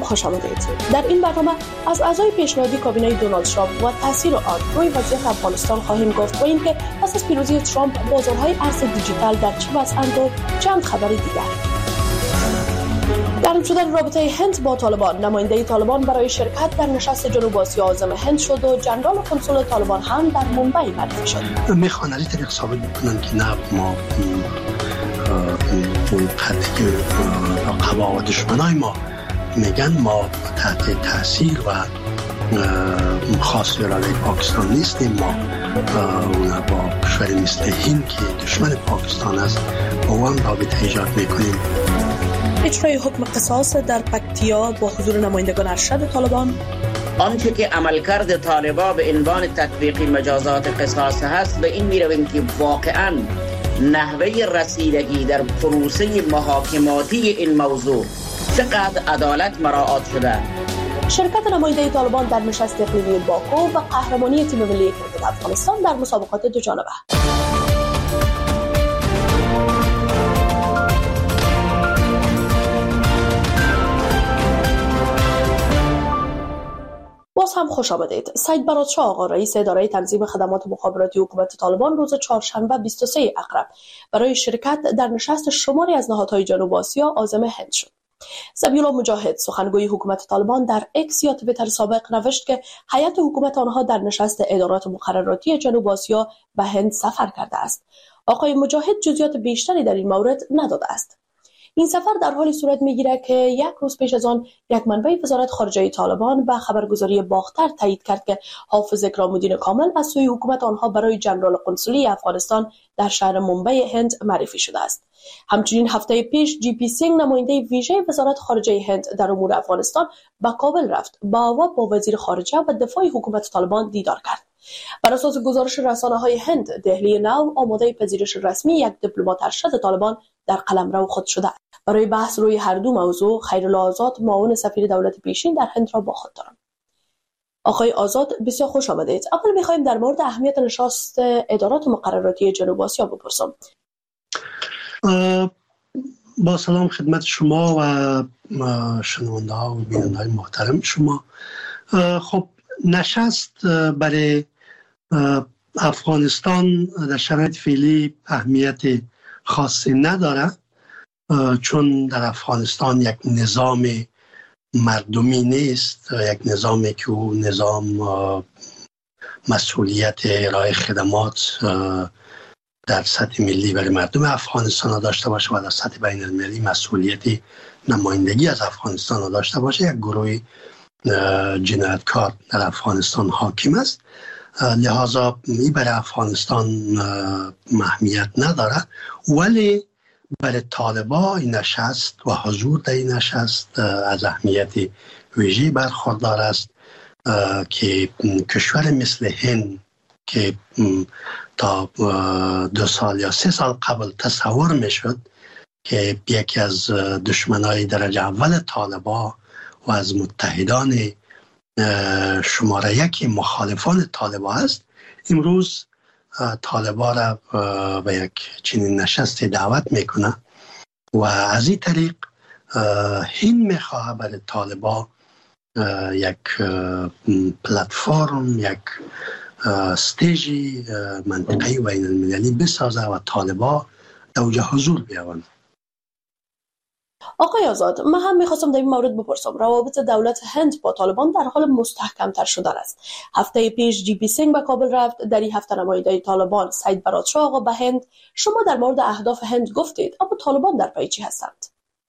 خوش آمدید. در این برنامه از اعضای پیشنهادی کابینه دونالد ترامپ و تاثیر آن روی وضعیت افغانستان خواهیم گفت با اینکه پس از پیروزی ترامپ بازارهای ارز دیجیتال در چه وضعند و چند خبر دیگر. گرم شدن رابطه هند با طالبان. نماینده طالبان برای شرکت در نشست جنوب آسیا عازم هند شد و جنرال قنسول طالبان هم در ممبئی معرفی شد. میخوان از این طریق ثابت بکنن که نه ما قطعی رقبا و دشمنای ما میگن ما تحت تاثیر و خاص اراده پاکستان نیستیم. ما با کشوری مثل هند که دشمن پاکستان است با آن رابطه ایجاد میکنیم. اجرای حکم قصاص در پکتیا با حضور نمایندگان ارشد طالبان. آنچه که عملکرد طالبان به عنوان تطبیق مجازات قصاص هست به این می‌رویم که واقعاً نحوه رسیدگی در پروسه محاکماتی این موضوع چقدر عدالت مراعات شده. شرکت نماینده طالبان در نشست اقلیمی باکو و قهرمانی تیم ملی کرکت افغانستان در مسابقات دو جانبه. باز هم خوش آمدید. سید برادشاه آقا رئیس اداره تنظیم خدمات مخابراتی حکومت طالبان روز چهارشنبه 23 اقرب برای شرکت در نشست شماری از نهادهای جنوب آسیا عازم هند شد. ذبیح‌الله مجاهد سخنگوی حکومت طالبان در اکس یا توییتر سابق نوشت که هیئت حکومت آنها در نشست ادارات مقرراتی جنوب آسیا به هند سفر کرده است. آقای مجاهد جزئیات بیشتری در این مورد نداده است. این سفر در حالی صورت می‌گیرد که یک روز پیش از آن یک منبع وزارت خارجه طالبان و خبرگزاری باختر تایید کرد که حافظ اکرام‌الدین کامل از سوی حکومت آنها برای جنرال قنسولی افغانستان در شهر ممبئی هند معرفی شده است. همچنین هفته پیش جی پی سینگ نماینده ویژه وزارت خارجه هند در امور افغانستان به کابل رفت و با وزیر خارجه و دفاع حکومت طالبان دیدار کرد. بر اساس گزارش رسانه‌های هند، دهلی نو آماده پذیرش رسمی یک دیپلمات ارشد طالبان در قلمرو خود شده. برای بحث روی هر دو موضوع خیرالله آزاد معاون سفیر دولت پیشین در هند را با خود دارم. آقای آزاد بسیار خوش آمدید. اول می‌خوایم در مورد اهمیت نشست ادارات مقرراتی جنوب آسیا بپرسم. با سلام خدمت شما و شنونده ها و بیننده های محترم شما. خب نشست برای افغانستان در شرایط فعلی اهمیت خاصی نداره، چون در افغانستان یک نظام مردمی نیست، یک نظامی که او نظام مسئولیت ارائه خدمات در سطح ملی برای مردم افغانستان را داشته باشه و در سطح بین المللی مسئولیت نمایندگی از افغانستان را داشته باشه. یک گروه جنایتکار در افغانستان حاکم است، لحاظا این برای افغانستان اهمیت نداره، ولی برای طالبان این نشست و حضور در این نشست از اهمیت ویژه‌ای برخوردار است که کشور مثل هند که تا 2 سال یا 3 سال قبل تصور میشد که یکی از دشمنای درجه اول طالبان و از متحدان شماره 1 مخالفان طالبان است، امروز طالبان را به یک چنین نشست دعوت میکنه و از این طریق هند میخواه برای طالبان یک پلتفرم، یک استیجی منطقه‌ای و بین المللی بسازه و طالبان در اوجه حضور بیاورند. آقای آزاد، من هم میخواستم در این مورد بپرسم. روابط دولت هند با طالبان در حال مستحکم‌تر شدن است. هفته پیش جی پی سینگ به کابل رفت. در این هفته نماینده طالبان سید برادشاه آقا به هند. شما در مورد اهداف هند گفتید، اما طالبان در پی چی هستند؟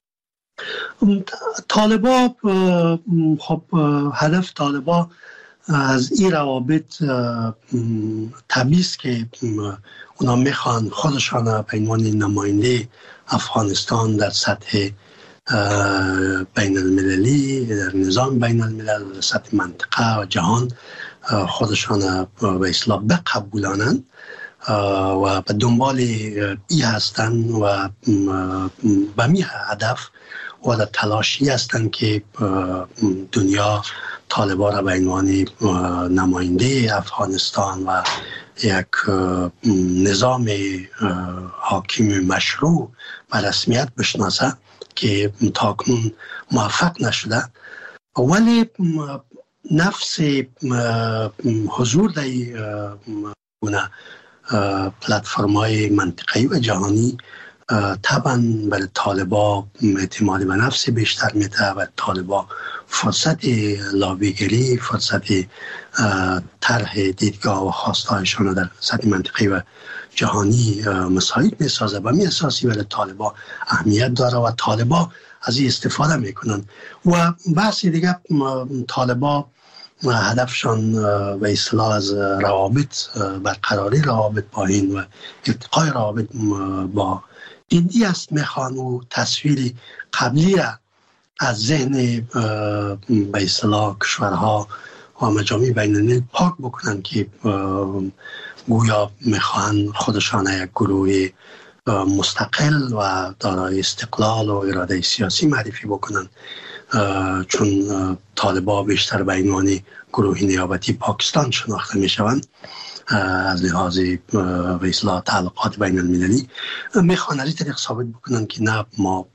طالبان خب هدف طالبان از این روابط طبیعی است که اونا میخوان خودشان به عنوان نماینده افغانستان در سطح بین المللی، در نظام بین الملل، در سطح منطقه و جهان خودشان به اصطلاح بقبولانند و به دنبال این هستند و به می هدف و در تلاشی هستند که دنیا طالبان را به عنوان نماینده افغانستان و یک نظام حاکم مشروع و رسمیت بشناسه که تاکنون موفق نشده. ولی نفس حضور در گونه پلتفرم‌های منطقه‌ای و جهانی طبعا برای طالبا اعتماد به نفس بیشتر میده و طالبا فرصت لابیگری، فرصت طرح دیدگاه و خواستهایشان در سطح منطقه‌ای و جهانی مساعد میسازه و می اساسی برای طالبا اهمیت داره و طالبا از این استفاده میکنن. و بحث دیگه طالبا هدفشان به اصطلاح از روابط، برقراری روابط با هند و ارتقای روابط با هندی است. میخوان و تصویر قبلی را از ذهن به اصطلاح کشورها و مجامع بین‌المللی پاک بکنن که گویا میخوان خودشان یک گروه مستقل و دارای استقلال و اراده سیاسی معرفی بکنن، چون طالبا بیشتر به عنوان گروه نیابتی پاکستان شناخته میشوند از لحاظ به اصطلاح تعلقات بین المللی. میخوان از این طریق ثابت بکنن که نه، ما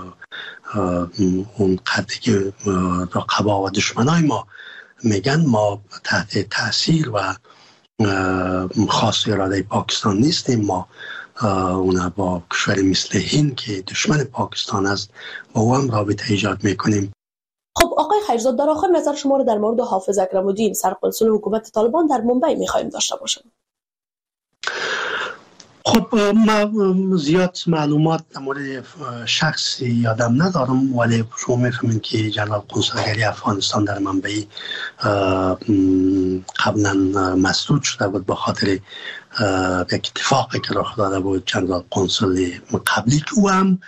اون قدری که رقبا و دشمنای ما میگن ما تحت تاثیر و خاص اراده پاکستان نیستیم، ما اون با کشور مثل هند که دشمن پاکستان است با او هم رابطه ایجاد میکنیم. خب آقای خیرزاد، در آخر نظر شما رو در مورد حافظ اکرم‌الدین سرقنسول حکومت طالبان در ممبئی میخوایم داشته باشیم. خب ما زیاد معلومات در مورد شخصی یادم ندارم، ولی شما میفهمید که جنرال قنصلگری افغانستان در ممبئی قبلا مسدود شده بود به خاطر یک اتفاقی که رخ داده بود. جنرال قنصل قبلی که او هم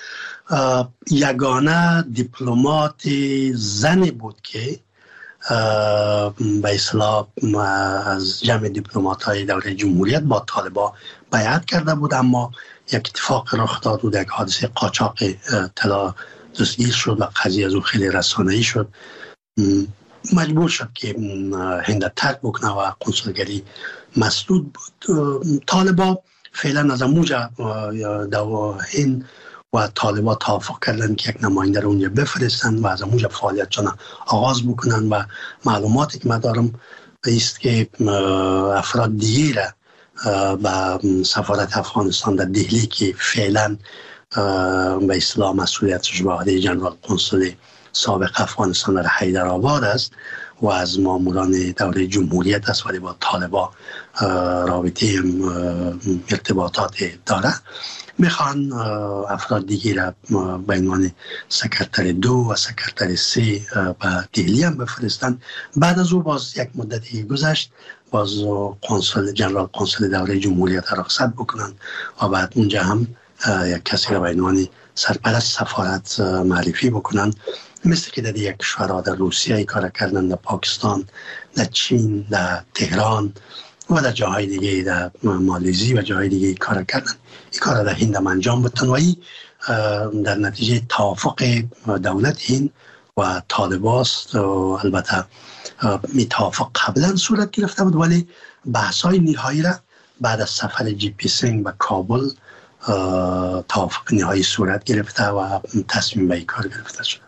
یگانه دیپلمات زن بود که به اصطلاح از جمع دیپلمات‌های دوره جمهوریت با طالبا بیعت کرده بود، اما یک اتفاق رخ داد و یک حادثه قاچاق طلا دستگیر شد و قضیه از او خیلی رسانه‌ای شد. مجبور شد که هند ترک بکنه و قنصلگری مسدود بود. طالبا فعلا از موجه هند و طالبا توافق کردن که یک نماینده رو اونجا بفرستن و از موجه فعالیتشون آغاز بکنن و معلوماتی که من دارم است که افراد دیگه را به سفارت افغانستان در دهلی که فعلا به اصطلاح مسئولیتش به عهده جنرال قنصل سابق افغانستان در حیدرآباد است و از ماموران دوره جمهوریت است ولی با طالبا رابطه ارتباطات داره، میخوان افراد دیگه را به عنوان سکرتر 2 و سکرتر 3 به دهلی هم بفرستن. بعد از او باز یک مدتی گذشت، باز جنرال قنصل دوره جمهوریت را رخصت بکنن و بعد اونجا هم یک کسی را به عنوان سرپرست سفارت معرفی بکنن، مثل که در یک کشورها در روسیه کار کردن، در پاکستان، در چین، در تهران و در جاهای دیگه، در مالزی و جاهای دیگه کار کردن. این کار در هند هم انجام بدن و این در نتیجه توافق دولت هند و طالباست. البته می توافق قبلا صورت گرفته بود ولی بحث‌های نهایی را بعد از سفر جی پی سینگ به کابل توافق نهایی صورت گرفته و تصمیم به این کار گرفته شده.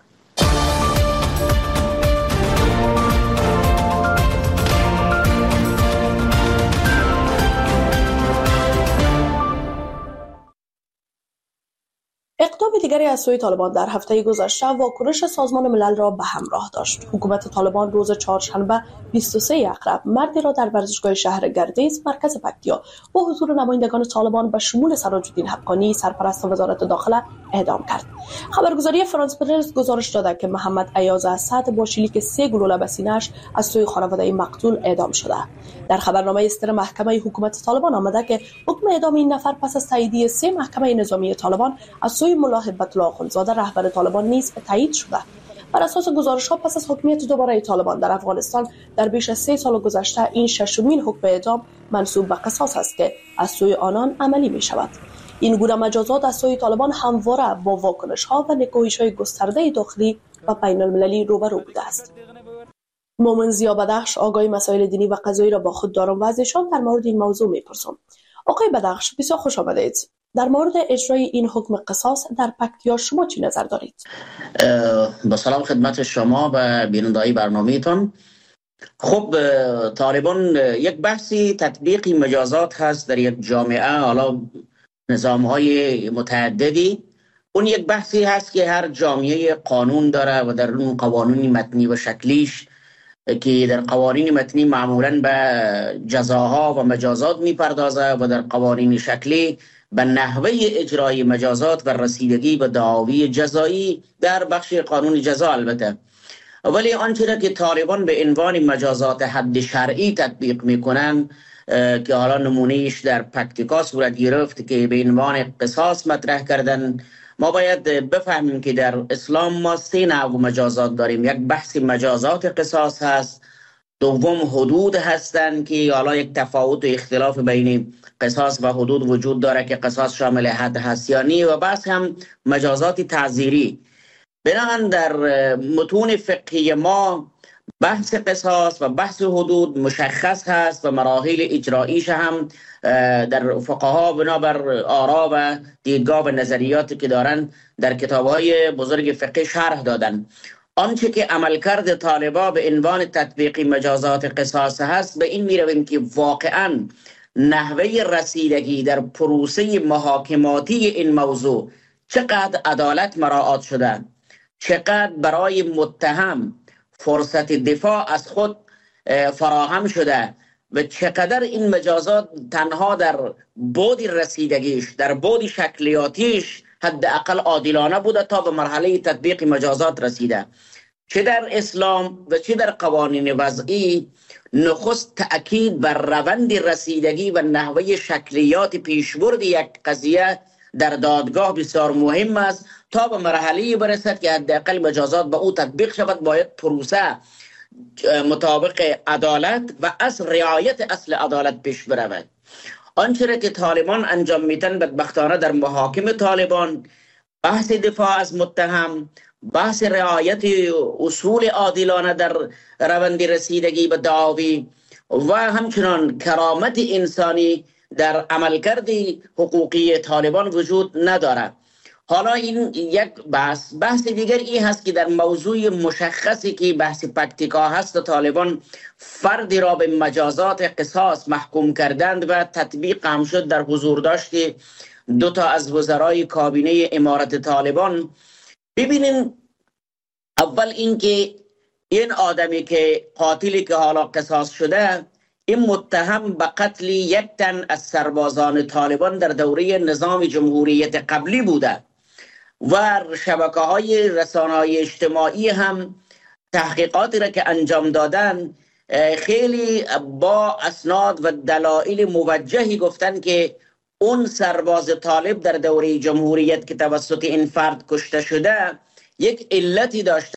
اقدام دیگری از سوی طالبان در هفته گذشته واکنش سازمان ملل را به همراه داشت. حکومت طالبان روز چهارشنبه 23 اکرم مردی را در ورزشگاه شهر گردیز مرکز پکتیا با حضور نمایندگان طالبان به شمول سراج الدین حقانی سرپرست وزارت داخله اعدام کرد. خبرگزاری فرانس پرس گزارش داده که محمد ایاز اسد با شلیک 3 گلوله به سینه‌اش از سوی خانواده مقتول اعدام شده. در خبرنامه اصدار محکمه حکومت طالبان آمده که حکم اعدام این نفر پس از تایید 3 محکمه نظامی طالبان از سوی ملا هبت الله اخوندزاده رهبر طالبان نیز تایید شده. بر اساس گزارش‌ها پس از حکمیت دوباره طالبان در افغانستان در بیش از 3 سال گذشته این ششمین حکم اعدام منسوب به قصاص است که از سوی آنان عملی می‌شود. این گونه مجازات از سوی طالبان همواره با واکنش‌ها و نکوهش‌های گسترده داخلی و بین‌المللی روبرو بوده است. مومن ضیا بدخش آگاهی مسائل دینی و قضایی را با خود دارم و از ایشان در مورد این موضوع می‌پرسم. آقای بدخش بسیار خوش آمدید. در مورد اجرای این حکم قصاص در پکتیا شما چی نظر دارید؟ با سلام خدمت شما و بیننده‌های برنامه‌تان. خب طالبان یک بحثی تطبیق مجازات هست در یک جامعه، حالا نظام‌های متعددی. اون یک بحثی هست که هر جامعه قانون داره و در اون قوانین متنی و شکلیش که در قوانین متنی معمولاً به جزاها و مجازات میپردازه و در قوانین شکلی به نحوه اجرای مجازات و رسیدگی به دعاوی جزایی در بخش قانون جزا البته. ولی آنچه که طالبان به عنوان مجازات حد شرعی تطبیق میکنن که حالا نمونهش در پکتیکا صورت گرفت که به عنوان قصاص مطرح کردن، ما باید بفهمیم که در اسلام ما 3 نوع مجازات داریم. یک بحث مجازات قصاص هست، دوم حدود هستند که حالا یک تفاوت و اختلاف بین قصاص و حدود وجود داره که قصاص شامل حد هست یا نی، و بحث هم مجازات تعزیری. بنابراین در متون فقهی ما بحث قصاص و بحث حدود مشخص هست و مراحل اجراییش هم در فقها بنابر آرا و دیدگاه و نظریاتی که دارن در کتاب‌های بزرگ فقهی شرح دادن. آنچه که عملکرد طالبا به عنوان تطبیق مجازات قصاص هست، به این میرویم که واقعاً نحوه رسیدگی در پروسه محاکماتی این موضوع چقدر عدالت مراعات شده، چقدر برای متهم فرصت دفاع از خود فراهم شده و چقدر این مجازات تنها در بعد رسیدگیش، در بعد شکلیاتیش حداقل عادلانه بوده تا به مرحله تطبیق مجازات رسیده. چه در اسلام و چه در قوانین وضعی نخست تأکید بر روند رسیدگی و نحوه شکلیات پیشبرد یک قضیه در دادگاه بسیار مهم است تا به مرحله برسد که حداقل مجازات به او تطبیق شود. باید پروسه مطابق عدالت و از رعایت اصل عدالت پیش برود. آنچه که طالبان انجام میدن بدبختانه در محاکم طالبان، بحث دفاع از متهم، بحث رعایت اصول عادلانه در روند رسیدگی به دعاوی و همچنان کرامت انسانی در عملکرد حقوقی طالبان وجود ندارد. حالا این یک بحث دیگر این هست که در موضوع مشخصی که بحث پکتیکا هست، طالبان فردی را به مجازات قصاص محکوم کردند و تطبیق هم شد در حضور داشت 2 از وزرای کابینه امارت طالبان. ببینین، اول اینکه این آدمی که قاتلی که حالا قصاص شده، این متهم به قتل 1 تن از سربازان طالبان در دوره نظام جمهوریت قبلی بوده و شبکه‌های رسانه‌های اجتماعی هم تحقیقاتی را که انجام دادن خیلی با اسناد و دلایل موجهی گفتن که اون سرباز طالب در دوره جمهوریت که توسط این فرد کشته شده یک علتی داشته.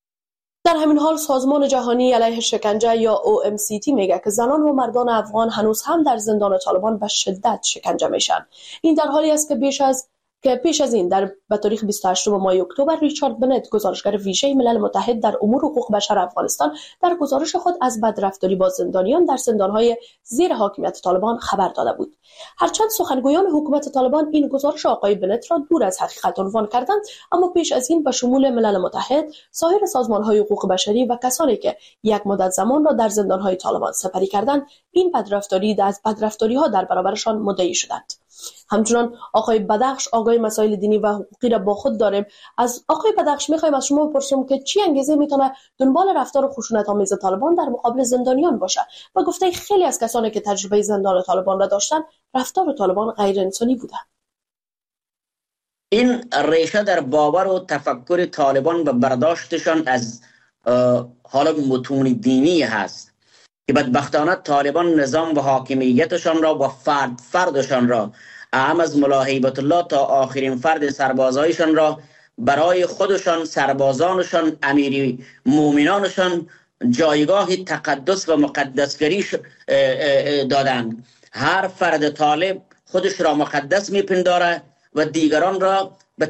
در همین حال سازمان جهانی علیه شکنجه یا OMCT میگه که زنان و مردان افغان هنوز هم در زندان طالبان به شدت شکنجه میشن. این در حالی است که پیش از این به تاریخ 28 ماه اکتبر ریچارد بنت، گزارشگر ویژه ملل متحد در امور حقوق بشر افغانستان، در گزارش خود از بدرفتاری با زندانیان در زندان‌های زیر حاکمیت طالبان خبر داده بود. هرچند سخنگویان حکومت طالبان این گزارش آقای بنت را دور از حقیقت عنوان کردند، اما پیش از این به شمول ملل متحد، سایر سازمان‌های حقوق بشری و کسانی که یک مدت زمان را در زندان‌های طالبان سپری کردند، این بدرفتاری از بدرفتاری‌ها در برابرشان مدعی شدند. همچنان آقای بدخش، آقای مسائل دینی و حقوقی را با خود داریم. از آقای بدخش میخوایم از شما بپرسیم که چی انگیزه میتونه دنبال رفتار خشونت‌آمیز طالبان در مقابل زندانیان باشه؟ و گفته خیلی از کسانی که تجربه زندان طالبان را داشتن، رفتار طالبان غیر انسانی بوده. این ریشه در باور و تفکر طالبان و برداشتشان از حالا متون دینی هست که بدبختانه طالبان نظام و حاکمیتشان را و فردشان را، اهم از ملا هیبت الله تا آخرین فرد سربازایشان را برای خودشان، سربازانشان، امیری مومنانشان جایگاه تقدس و مقدسگری دادند. هر فرد طالب خودش را مقدس میپنداره و دیگران را به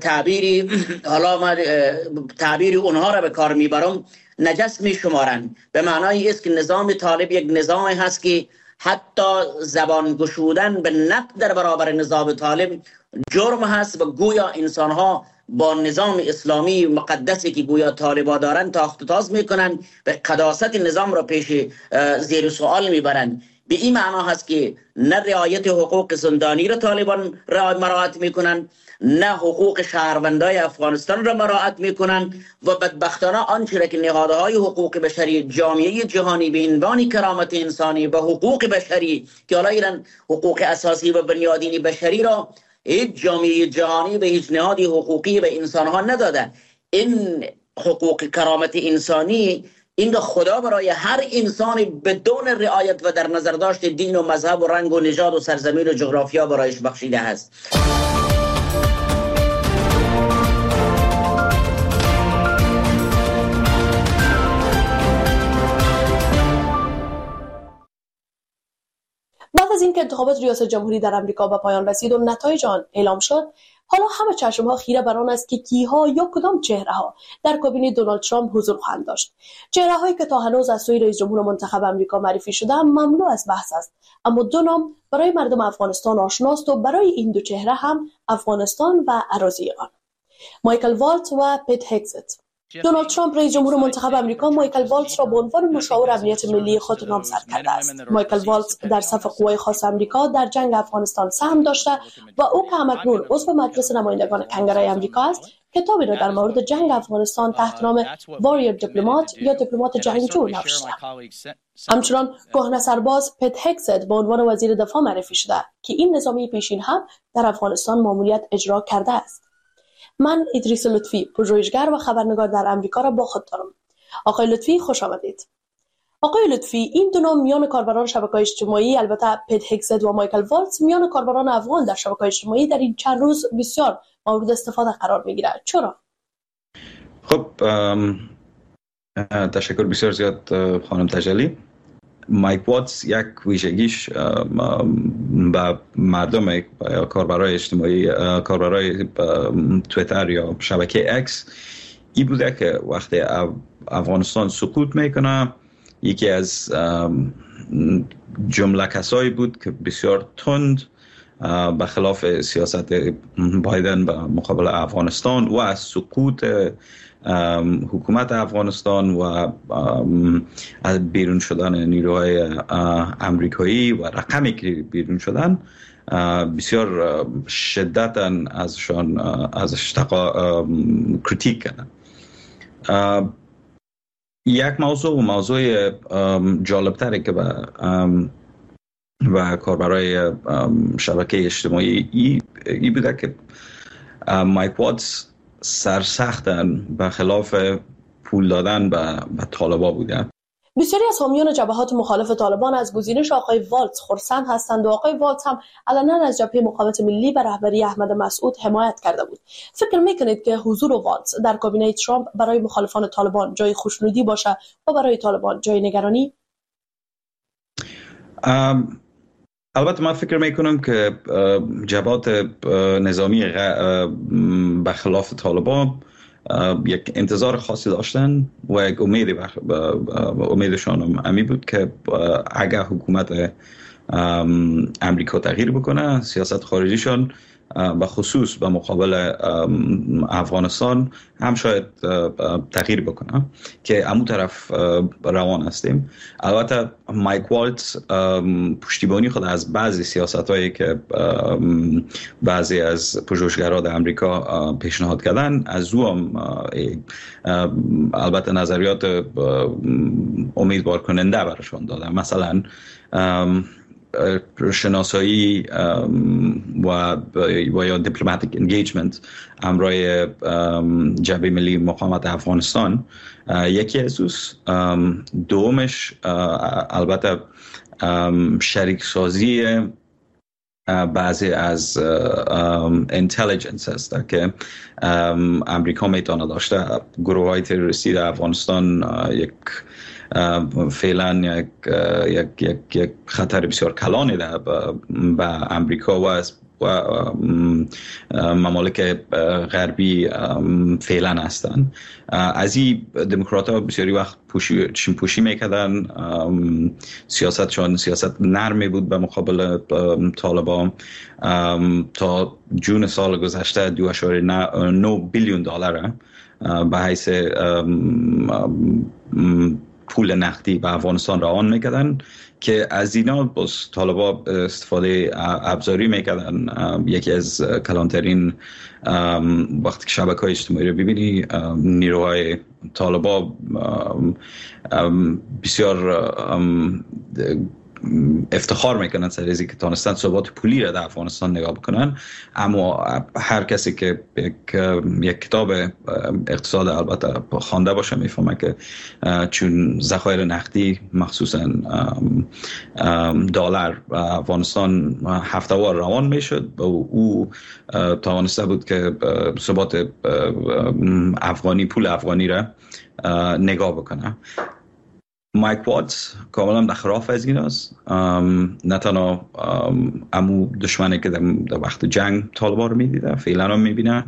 تعبیر اونها را به کار میبرم نجس میشمارند. به معنای است که نظام طالب یک نظام هست که حتی زبان گشودن به نقد در برابر نظام طالب جرم هست و گویا انسانها با نظام اسلامی مقدسی که گویا طالبا دارن تاخت و تاز میکنن و قداست نظام را پیش زیر سوال میبرن. به این معنا هست که نه رعایت حقوق زندانی را طالبان مراعات میکنن، نه حقوق شهروندای افغانستان را مراعات میکنن و بدبختانه آنچه را که نهادهای حقوق بشری جامعه جهانی به عنوان کرامت انسانی و حقوق بشری که حالا ایران حقوق اساسی و بنیادین بشری را هیچ جامعه جهانی و هیچ نهادی حقوقی به انسانها نداده. این حقوق کرامت انسانی این خدا برای هر انسان بدون رعایت و در نظر داشت دین و مذهب و رنگ و نژاد و سرزمین و جغرافیا برایش بخشیده است. بعد از اینکه انتخابات ریاست جمهوری در امریکا به پایان رسید و نتایج آن اعلام شد، حالا همه چشم‌ها خیره بر آن است که کیها یا کدام چهره‌ها در کابینه دونالد ترامپ حضور خواهند داشت. چهره‌هایی که تا هنوز از سوی رئیس جمهور منتخب آمریکا معرفی شده مملو از بحث است، اما دو نام برای مردم افغانستان آشناست و برای این دو چهره هم افغانستان و اراضی آن: مایکل والتز و پیت هگزت. دونالد ترامپ رئیس جمهور منتخب آمریکا مایکل والتز را به عنوان مشاور امنیت ملی خود نامزد کرده است. مایکل والتز در صف قوای خاص آمریکا در جنگ افغانستان سهم داشته و او که همکنون عضو مجلس نمایندگان کنگره آمریکا است، کتابی را در مورد جنگ افغانستان تحت نام واریر دیپلمات یا دیپلمات جنگجو نوشته. همچنان کهنه سرباز پیت هگزت به عنوان وزیر دفاع معرفی شده که این نظامی پیشین هم در افغانستان ماموریت اجرا کرده است. من ادریس لطفی، پژوهشگر و خبرنگار در امریکا را با خود دارم. آقای لطفی خوش آمدید. آقای لطفی، این دو نام میان کاربران شبکه‌های اجتماعی، البته پیت هگزت و مایکل والتز، میان کاربران افغان در شبکه‌های اجتماعی در این چند روز بسیار مورد استفاده قرار می‌گیرد. چرا؟ خب تشکر بسیار زیاد خانم تجلی. مایک واتس یک ویژگیش به مردم یا کاربرای اجتماعی، کاربرای تویتر یا شبکه اکس این بوده که وقتی افغانستان سقوط میکنه، یکی از جمله کسایی بود که بسیار تند به خلاف سیاست بایدن به مقابل افغانستان و از سقوط حکومت افغانستان و از بیرون شدن نیروهای امریکایی و رقمی که بیرون شدن بسیار شدتاً ازش کریتیک کردن. یک موضوع جالبتره که و کاربرای شبکه اجتماعی ای بوده که مایک واتس سرسختن به خلاف پول دادن به طالبان بوده. بسیاری از حامیان جبهات مخالف طالبان از گزینش آقای والتز خرسند هستند و آقای والتز هم علنا از جبهه مقاومت ملی به رهبری احمد مسعود حمایت کرده بود. فکر میکنید که حضور والتز در کابینه ترامپ برای مخالفان طالبان جای خوشنودی باشه و برای طالبان جای نگرانی؟ البته من فکر میکنم که جبهات نظامی به خلاف طالبان یک انتظار خاصی داشتن و یک امیدشان امی بود که اگر حکومت امریکا تغییر بکنه، سیاست خارجیشان به خصوص به مقابل افغانستان هم شاید تغییر بکنه که همون طرف روان هستیم. البته مایک والتز پشتیبانی خود از بعضی سیاست هایی که بعضی از پژوهشگران در امریکا پیشنهاد کردن، از او هم البته نظریات امیدوار کننده برشان دادن. مثلا شناسایی و یا دیپلماتیک انگیجمنت همراه جبهه ملی مقاومت افغانستان یکی از دومش البته شریک سازی بعضی از اینتلیجنس هست که امریکا میتونه داشته گروه های تروریستی در افغانستان یک فعلا یک خطر بسیار کلانی ده به امریکا و ممالک غربی فعلا هستن. از این دموکرات ها بسیاری وقت پوشی میکردن، سیاستشان سیاست نرمی بود به مقابل طالبان. تا جون سال گذشته 2.9 بیلیون دلار به حیث پول نقدی به افغانستان روان میکردن که از اینا باز طالبا استفاده ابزاری میکردن. یکی از کلانترین وقتی که شبکه‌های اجتماعی رو ببینی، نیروهای طالبا بسیار افتخار میکنن سر از اینکه تونستن ثبات پولی را در افغانستان نگاه بکنن. اما هر کسی که یک کتاب اقتصاد البته خوانده باشه میفهمه که چون ذخایر نقدی مخصوصا دلار افغانستان هفته‌وار روان میشد و او توانسته بود که ثبات افغانی، پول افغانی را نگاه بکنه. مایک واتس کاملا در خلاف از این است. نه تنها امو دشمنی که در وقت جنگ طالبا رو میدیده فعلا هم میبینه.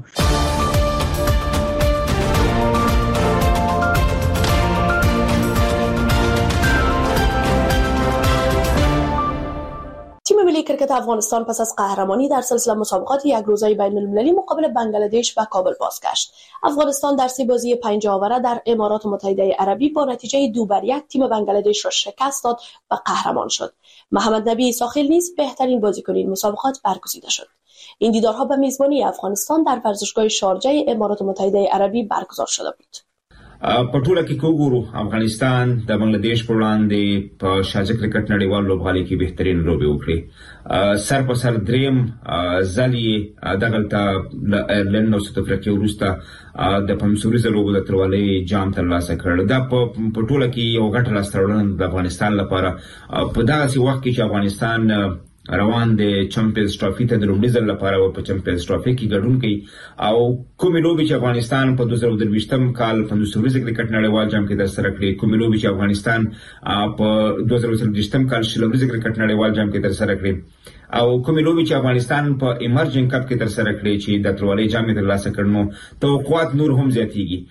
تیم ملی کرکت افغانستان پس از قهرمانی در سلسله مسابقات یک روزه بین المللی مقابل بنگلادش به کابل بازگشت. افغانستان در 3 بازی 5 آوره در امارات متحده عربی با نتیجه 2-1 تیم بنگلادش را شکست داد و قهرمان شد. محمد نبی ایساخیل نیز بهترین بازیکن این مسابقات برگزیده شد. این دیدارها به میزبانی افغانستان در ورزشگاه شارجه امارات متحده عربی برگزار شده بود. په ټوله کې کوګورو افغانستان د بنگلاديش پر وړاندې په شارجه کرکټ نړیوال لوبغالي کې بهترین لوبي وکړي. سر په سر دریم ځلې دغلته ایرلند او ساوث افریقا وروسته د پمسوري لوبو د ترولې جام ترلاسه کړل. دا په ټوله کې یو غټ لاسته راوړنه د افغانستان لپاره په داسې وخت کې چې افغانستان روان د چمپیونز ټرافي ته د لومړي ځل لپاره په چمپیونز ټرافي کې ګډون کوي او کومې لوبې چې افغانستان په 2023 کال په نوسوريز کرکټ نړیوال جام کې ترسره کړې، کومې لوبې چې افغانستان په 2023 کال شلوريز کرکټ نړیوال جام کې ترسره کړې او کومې لوبې چې افغانستان په ایمرجنګ کپ کې ترسره کړې چې د ترولې جام کې ترلاسه کړنو توقعات نور هم زیاتېږي.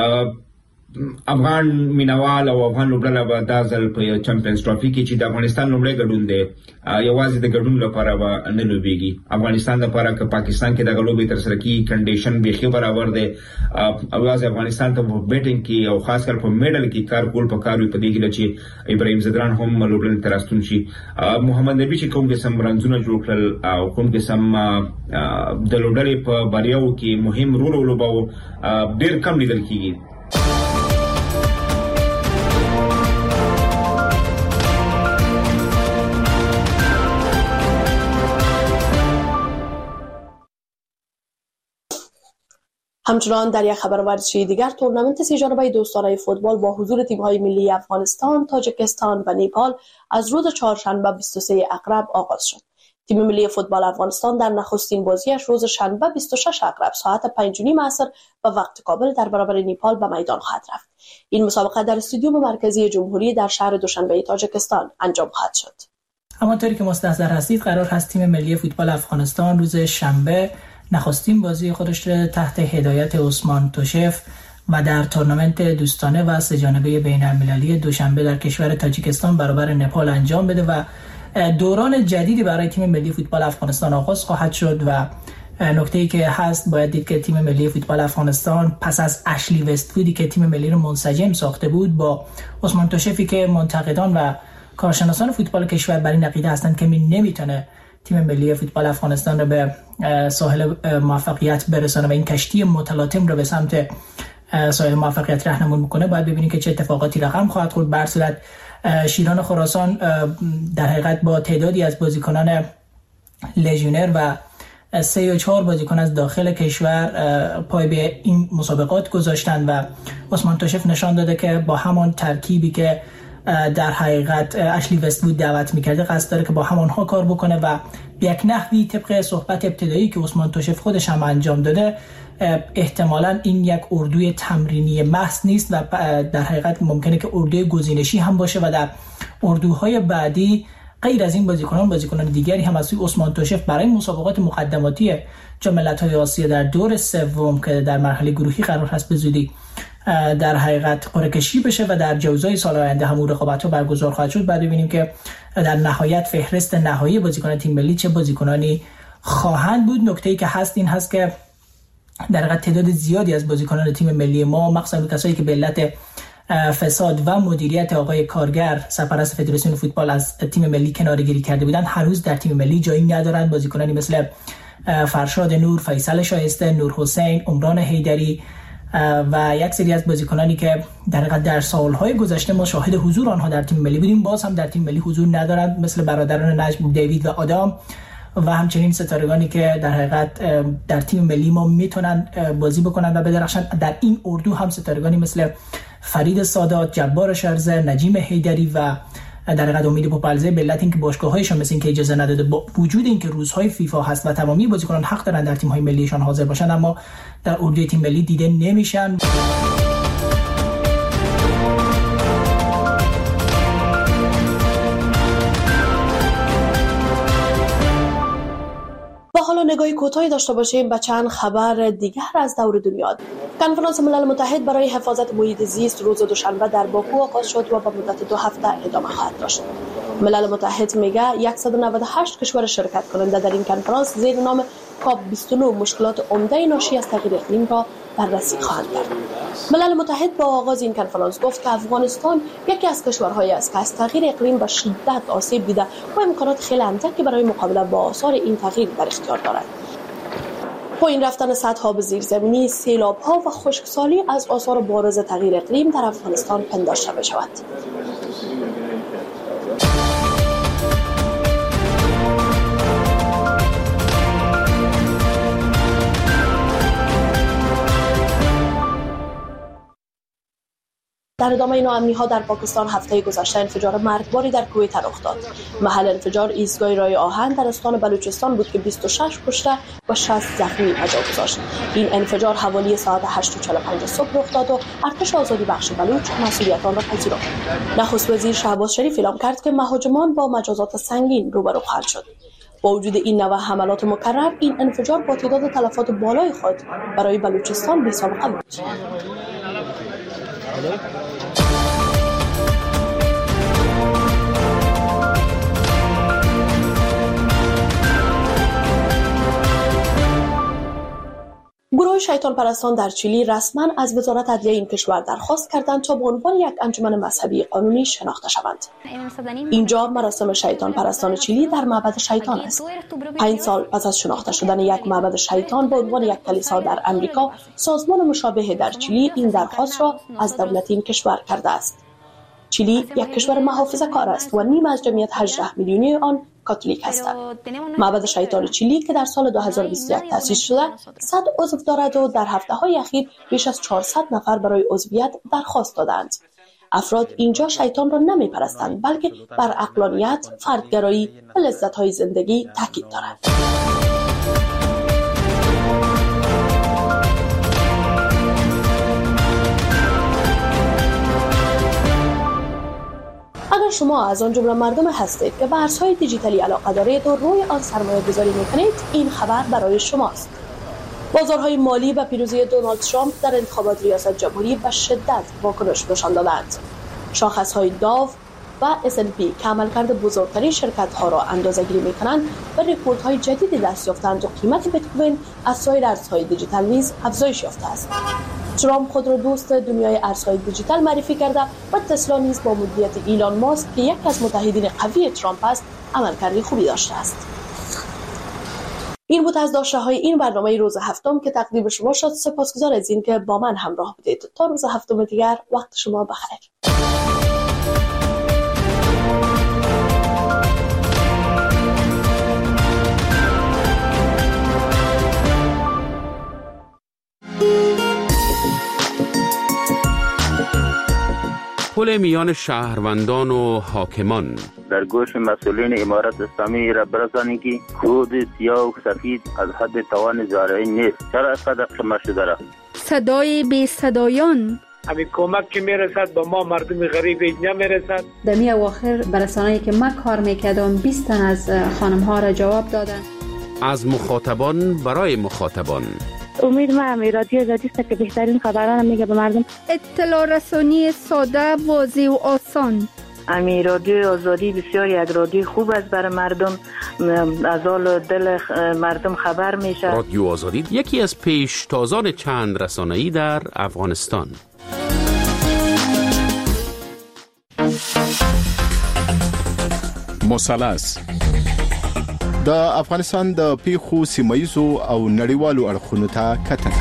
افغان مینوال او افغان لوبډله به دا ځل په چمپیونز ټرافي کې چې د افغانستان لومړی ګډون دی یوازې د ګډون لپاره به نه لوبېږي. افغانستان لپاره که پاکستان کې دغه لوبې ترسره کیږي کنډیشن بیخي برابر دی. یوازې افغانستان ته په بیټینګ کې او خاص کر په میډل کې کار کول پکار وي. په دې کې چې ابراهیم زدران هم لوبډلې ته راستون شي. محمد نبی چې کوم قسم رنزونه جوړ کړل او کوم قسم د لوبډلې په بریاو کې مهم رول ولوباو ډېر کم لیدل کیږي. همچنان در یک خبر ورزشی دیگر تورنمنت 3 جانبه دوستانه فوتبال با حضور تیم‌های ملی افغانستان، تاجیکستان و نیپال از روز چهارشنبه 23 اکرب آغاز شد. تیم ملی فوتبال افغانستان در نخستین بازیش روز شنبه 26 اکرب ساعت 5:30 عصر به وقت کابل در برابر نیپال به میدان خواهد رفت. این مسابقه در استادیوم مرکزی جمهوری در شهر دوشنبه تاجیکستان انجام خواهد شد. همانطوری که مستحضر هستید قرار هست تیم ملی فوتبال افغانستان روز شنبه نخستین بازی خودش را تحت هدایت عثمان توشف و در تورنمنت دوستانه و 3 جانبه بین المللی دوشنبه در کشور تاجیکستان برابر نپال انجام بده و دوران جدیدی برای تیم ملی فوتبال افغانستان آغاز خواهد شد. و نکته‌ای که هست باید دید که تیم ملی فوتبال افغانستان پس از اشلی وست‌وودی که تیم ملی رو منسجم ساخته بود با عثمان توشفی که منتقدان و کارشناسان فوتبال کشور بر این عقیده هستند که نمیتونه تیم ملی فوتبال افغانستان رو به ساحل موفقیت برسانه و این کشتی متلاطم رو به سمت ساحل موفقیت راهنمایی میکنه، باید ببینیم که چه اتفاقاتی رقم خواهد خورد. به هر صورت شیران خراسان در حقیقت با تعدادی از بازیکنان لژیونر و 3 یا 4 بازیکن از داخل کشور پای به این مسابقات گذاشتن و عثمان توشف نشان داده که با همان ترکیبی که در حقیقت اشلی وست‌وود دعوت میکرده قصد داره که با همانها کار بکنه و به یک نحوی طبق صحبت ابتدایی که عثمان توشف خودش هم انجام داده احتمالاً این یک اردوی تمرینی محض نیست و در حقیقت ممکنه که اردوی گزینشی هم باشه و در اردوهای بعدی غیر از این بازیکنان دیگری هم از سوی عثمان توشف برای مسابقات مقدماتی جام ملت‌های آسیا در دور سوم که در مرحله گروهی قرار هست به زودی در حقیقت قرعه کشی بشه و در جوزای سال آینده هم رقابت‌ها برگزار خواهد شد. بعد ببینیم که در نهایت فهرست نهایی بازیکنان تیم ملی چه بازیکنانی خواهند بود. نکته‌ای که هست این هست که در حقیقت تعداد زیادی از بازیکنان تیم ملی ما، مخصوصا کسایی که به علت فساد و مدیریت آقای کارگر سرپرست فدراسیون فوتبال از تیم ملی کناره‌گیری کرده بودند، هنوز در تیم ملی جایی ندارند. بازیکنانی مثل فرشاد نور، فیصل شایسته، نور حسین، عمران حیدری و یک سری از بازیکنانی که در حقیقت در سالهای گذشته ما شاهد حضور آنها در تیم ملی بودیم باز هم در تیم ملی حضور ندارند، مثل برادران نجم، دیوید و آدام و همچنین ستارگانی که در حقیقت در تیم ملی ما میتونن بازی بکنن و بدرخشن. در این اردو هم ستارگانی مثل فرید سادات، جبار شرزه، نجیم حیدری و در حقیقت امید پوپلزه به علت اینکه باشگاه‌هایشان مثل اینکه اجازه نداده، با وجود اینکه روزهای فیفا هست و تمامی بازیکنان حق دارن در تیم‌های ملیشان حاضر باشن، اما در اردوی تیم ملی دیده نمیشن. حالا نگاهی کوتاهی داشته باشیم به چند خبر دیگر از دور دنیا. کنفرانس ملل متحد برای حفاظت محیط زیست روز دوشنبه در باکو آغاز شد و به مدت 2 هفته ادامه خواهد داشت. ملل متحد میگه 198 کشور شرکت کننده در این کنفرانس زیر نام کاپ 29 مشکلات عمده ناشی از تغییر اقلیم را بررسی خواهند کرد. ملل متحد با آغاز این کنفرانس گفت که افغانستان یکی از کشورهایی است که از تغییر اقلیم به شدت آسیب دیده و امکانات خیلی اندکی برای مقابله با آثار این تغییر در اختیار دارد. پایین رفتن سطح آب زیرزمینی، سیلاب‌ها و خشکسالی از آثار بارز تغییر اقلیم در افغانستان پنداشته می‌شود. در ادامه ناامنی‌ها در پاکستان هفته گذشته انفجار مرگباری در کویت رخ داد. محل انفجار ایستگاه رای آهن در استان بلوچستان بود که 26 کشته و 60 زخمی جا گذاشت. این انفجار حوالی ساعت 8:45 صبح رخ داد و ارتش آزادی بخش بلوچ مسئولیت آن را پذیرفت. نخست وزیر شهباز شریف اعلام کرد که مهاجمان با مجازات سنگین روبرو خواهند شد. با وجود این نوع حملات مکرر، این انفجار با تعداد تلفات بالای خود برای بلوچستان بی‌سابقه بود. گروه شیطان پرستان در چیلی رسما از وزارت عدلیه این کشور درخواست کردند تا به عنوان یک انجمن مذهبی قانونی شناخته شوند. اینجا مراسم شیطان پرستان چیلی در معبد شیطان است. 5 سال پس از شناخته شدن یک معبد شیطان به عنوان یک کلیسا در امریکا، سازمان مشابه در چیلی این درخواست را از دولت این کشور کرده است. چیلی یک کشور محافظه‌کار است و نیم از جمعیت 18 میلیونی آن کاتولیک هستند. معبد شیطان چیلی که در سال 2021 تأسیس شده 100 عضو دارد و در هفته‌های اخیر بیش از 400 نفر برای عضویت درخواست دادند. افراد اینجا شیطان را نمی‌پرستند بلکه بر عقلانیت، فردگرایی و لذت‌های زندگی تاکید دارند. اگر شما از آن جمله مردم هستید که به ارزهای دیجیتالی علاقه دارید و روی آن سرمایه گذاری میکنید، این خبر برای شماست. بازارهای مالی و پیروزی دونالد ترامپ در انتخابات ریاست جمهوری به شدت واکنش نشان دادند. شاخصهای داو و S&P که عملکرد بزرگترین شرکت‌ها را اندازه‌گیری می‌کنند و رکوردهای جدیدی دست یافتند و قیمت بیت کوین از سایر ارزهای دیجیتال نیز افزایش یافته است. ترامپ خود را دوست دنیای ارزهای دیجیتال معرفی کرده و تسلا نیز با مدیریت ایلان ماسک که یکی از متحدین قوی ترامپ است عملکرد خوبی داشته است. این بود از داشته‌های این برنامه روز هفتم که تقدیم شما شد. سپاسگزار از اینکه با من همراه بودید. تا روز هفتم دیگر وقت شما بخیر. پل میان شهروندان و حاکمان. در گوش مسئولین امارت اسلامی را برسانید که کود سیاه و سفید از حد توان زارعین نیست. چرا اینقدر شما شده را؟ صدای بی صدایان همین کمک که میرسد به ما مردم غریب نمیرسد. در می اواخر برسانه‌ای که ما کار میکردم 20 تن از خانم ها را جواب دادن. از مخاطبان برای مخاطبان. امید ما رادیو آزادی است که بهترین خبران میگه به مردم. اطلاع رسانی ساده، واضح و آسان. امی رادیو آزادی بسیار یک رادیو خوب است برای مردم، از حال دل مردم خبر میشه. رادیو آزادی یکی از پیشتازان چند رسانه‌ای در افغانستان. مثلث د افغانستان د پیښو سیمایي او نړیوالو اړخونو ته کتنه.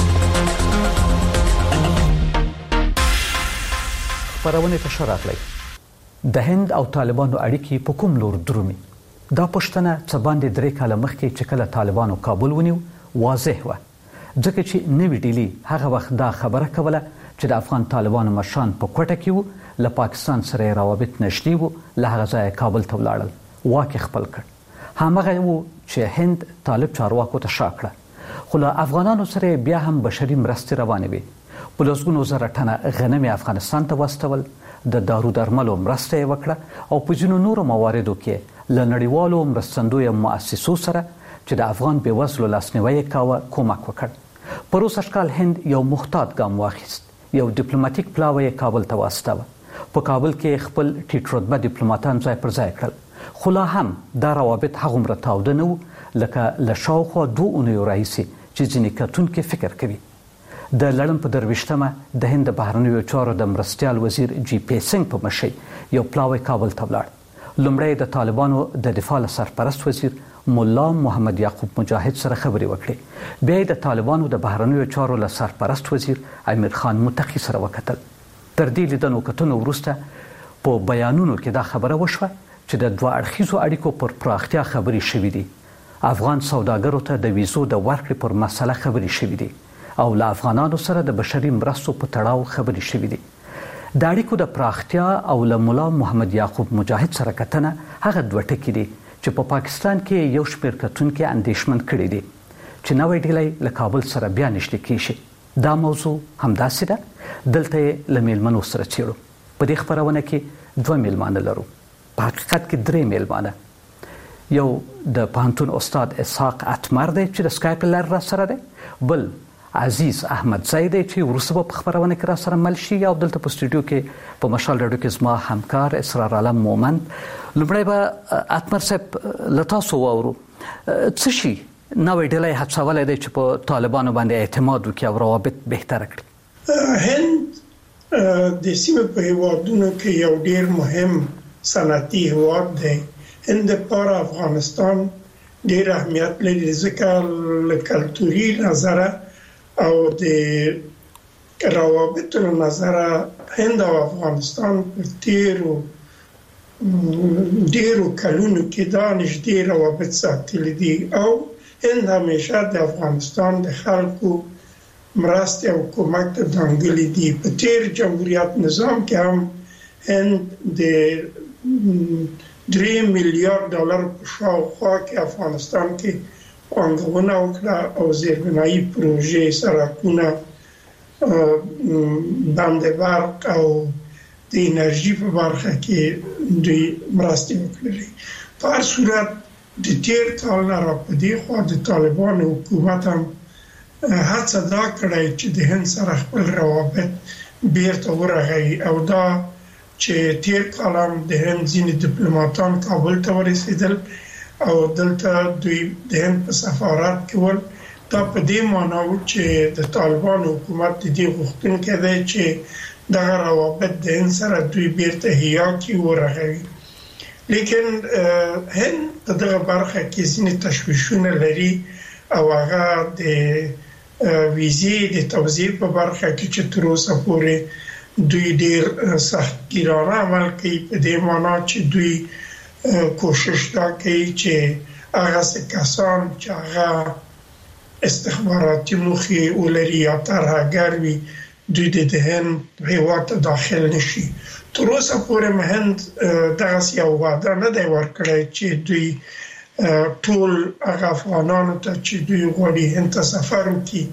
خبرونه ته راغلی. د هند او طالبانو اړیکې په کوم لور درومي؟ دا پوښتنه څه باندې 3 کاله مخکې چې کله طالبانو کابل ونیو واضح و، ځکه چې نوی ډیلی هغه وخت دا خبره کوله چې د افغان طالبانو مشران په کوټه کې وو، له پاکستان سره روابط نشتی وو، له هغه ځایه کابل ته ولاړل، واک خپل کړ. همغه وو چې هند طالب چارواکو ته شا کړه، خو له افغانانو سره بیا هم بشري مرستې روانې وې. په لسګونو زره ټنه غنم افغانستان ته واستول، د دارو درملو مرسته یې وکړه او په ځینو نورو مواردو کې له نړیوالو مرستندویه مؤسسو سره چې د افغان بېوزلو لاسنیوی کاوه کومک وکړ. په روسش کال هند یو محتاط ګام واخیست، یو ډیپلوماټیک پلاوی کابل ته واستاوه. په کابل کې خپل ټیټ رتبه ډیپلوماټان ځای پر ځای کړل، خو لا هم دا روابط هغومره تاوده نه وو لکه له شاوخوا 2 اونیو راهیسې چې ځینې کتونکي فکر کوي. د لړم په 23مه د هند بهرنیو چارو د مرستیال وزیر جی پی سنگ په مشرۍ یو پلاوی کابل ته ولاړ. لومړی د طالبانو د دفاع سرپرست وزیر مولا محمد یعقوب مجاهد سره خبرې وکړې، بیا د طالبانو د بهرنیو چارو له سرپرست وزیر امیر خان متقی سره وکتل. تر دې لیدنو کتنو وروسته په بیانونو کې دا خبره وشوه چې د 2 اړخیزو اړیکو پر پراختیا خبرې شوې دي. افغان سوداګرو ته د ویزو د ورکړې پر مسله خبرې شوې دي او له افغانانو سره د بشري مرستو په تړاو خبرې شوې دي. د اړیکو د پراختیا او له مولا محمد یعقوب مجاهد سره کتنه هغه 2 ټکي دي چې په پاکستان کې یو شمېر کتونکي اندېښمن کړي دي چې نوی ډیلی له کابل سره بیا نږدې کېږي. دا موضوع همداسې ده. دلته له میلمنو سره چیرو. په دې خبرونه کې 2 میلمانه لرو، په حقیقت کې 3 میلمانه. یو د پوهنتون استاد اسحاق اتمر دی چې د سکایپ لار را سره دی، بل عزیز احمد زیدی چې وروسته په خبرونه کې را سره مل شي، او دلته په سټوډیو کې په مشال رادیو کې زما همکار اسرار عالم مومند. لومړی به اتمر صاحب له تاسو واورو، څه شي نوی ډیلی هڅولی دی چې په طالبانو باندې اعتماد وکړي او روابط بهتره کړي؟ هند د سیمې په هیوادونو کې یو ډیر مهم صنعتي هیواد دی. هند لپاره افغانستان ډیر اهمیت لري ځکه له کلتوري نظره او د روابطو نظره هند او افغانستان په ډیرو کلونو کې دا نږدې روابط ساتلي دي او هند همیشه د افغانستان د خلکو مرستې او کومک ته دانګلي دي. په تیر جمهوریت نظام کې هم هند د $3 میلیارد په شاوخوا کې افغانستان کې پانګونه وکړه او زیربنایي پروژې، سړکونه، بند برق او د انرژي په برخه کې دوی مرستې وکړلې. په هر صورت د تیر کال نه را په دې خوا د طالبانو حکومت هم هڅه دا کړې چې د هند سره خپل روابط بیرته ورغوي او دا چې تیر کال هم د هند ځینې ډیپلوماټان کابل ته ورسېدل او دلته دوی د هند په سفارت کې ول. دا په دې معنی و چې د طالبانو حکومت د دې غوښتونکی دی چې دغه روابط د هند سره دوی بیرته احیا کړي ورغوي. لیکن هند په دغه برخه کې ځینې تشویشونه لري او هغه د ویزې د توزیع په برخه کې چې تر اوسه پورې دوی ډیر سختګیرانه عمل کوي، په دې معنی چې دوی کوشش دا کوي چې هغه کسان چې هغه استخباراتي موخې ولري یا طرحګر وي دوی د هند هیواد ته داخل نشي. تر اوسه پورې هند دغه یو وعده نه دی ورکړی چې دوی ټول هغه افغانانو ته چې دوی غواړي هند ته سفر وکړي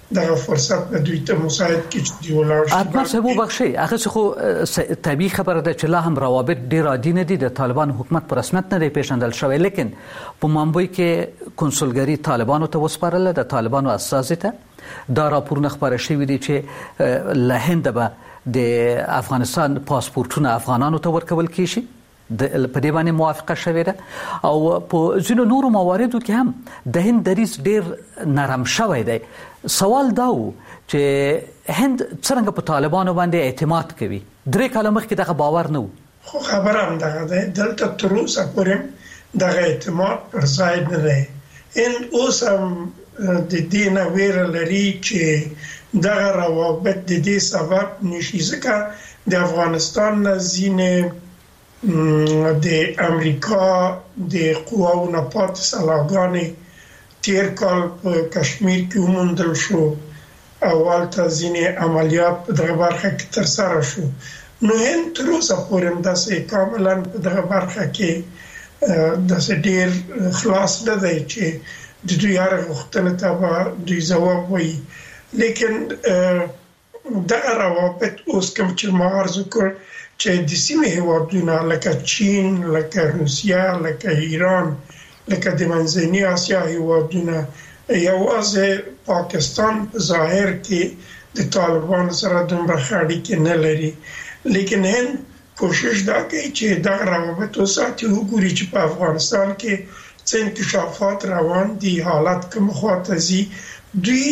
دغه فرصت به دوی ته مساعد کړي چې دی ولاړ شي. اتمر صاحب وبخښي هغه خو طبيعي خبره ده چې لا هم روابط ډیر عادي نه دي د طالبان حکومت په رسمیت نه دی پیژندل شوی، لیکن په مامبوی کې کنسولګری طالبانو ته وسپارل د طالبانو اساس ته دا راپورونه خبره شوی دي چې له هند به د افغانستان پاسپورتونه افغانانو ته ورکول کیږي په دې باندې موافقه شوې ده او په ځینو نورو مواردو کې هم د هند دریځ ډیر نرم شوی دی. سوال دا و چې هند څنګه په طالبانو باندې اعتماد کوي؟ 3 کاله مخکې دغه باور نه و. خو خبره هم دغه ده، دلته تر اوسه پورې دغه اعتماد پر ځای نه دی. هند اوس هم د دې نه ویره لري چې دغه روابط د دې سبب نشي، ځکه د افغانستان نه ځینې د امریکا د قواو نه پاتې سلاګانې تیر کال په کشمیر کې وموندل شو او هلته ځینې عملیات په دغه برخه کې ترسره شو. نو هند تر اوسه پورې هم داسې کاملا په دغه برخه کې داسې ډېر خلاص نه دی چې د دوی هر غوښتنې ته به دوی ځواب وایي. لیکن دغه روابط اوس کوم چې ما عرض وکړ چې د سیمې هیوادونه لکه چین، لکه روسیه، لکه ایران، لکه د منځنۍ اسیا هیوادونه یوازې پاکستان په ظاهر کې د طالبانو سره دومره ښه اړیکې نه لري، لیکن هند کوشش دا کوي چې دغه روابط وساتي، وګوري چې په افغانستان کې څه انکشافات روان دي، حالت کوم خواته ځي، دوی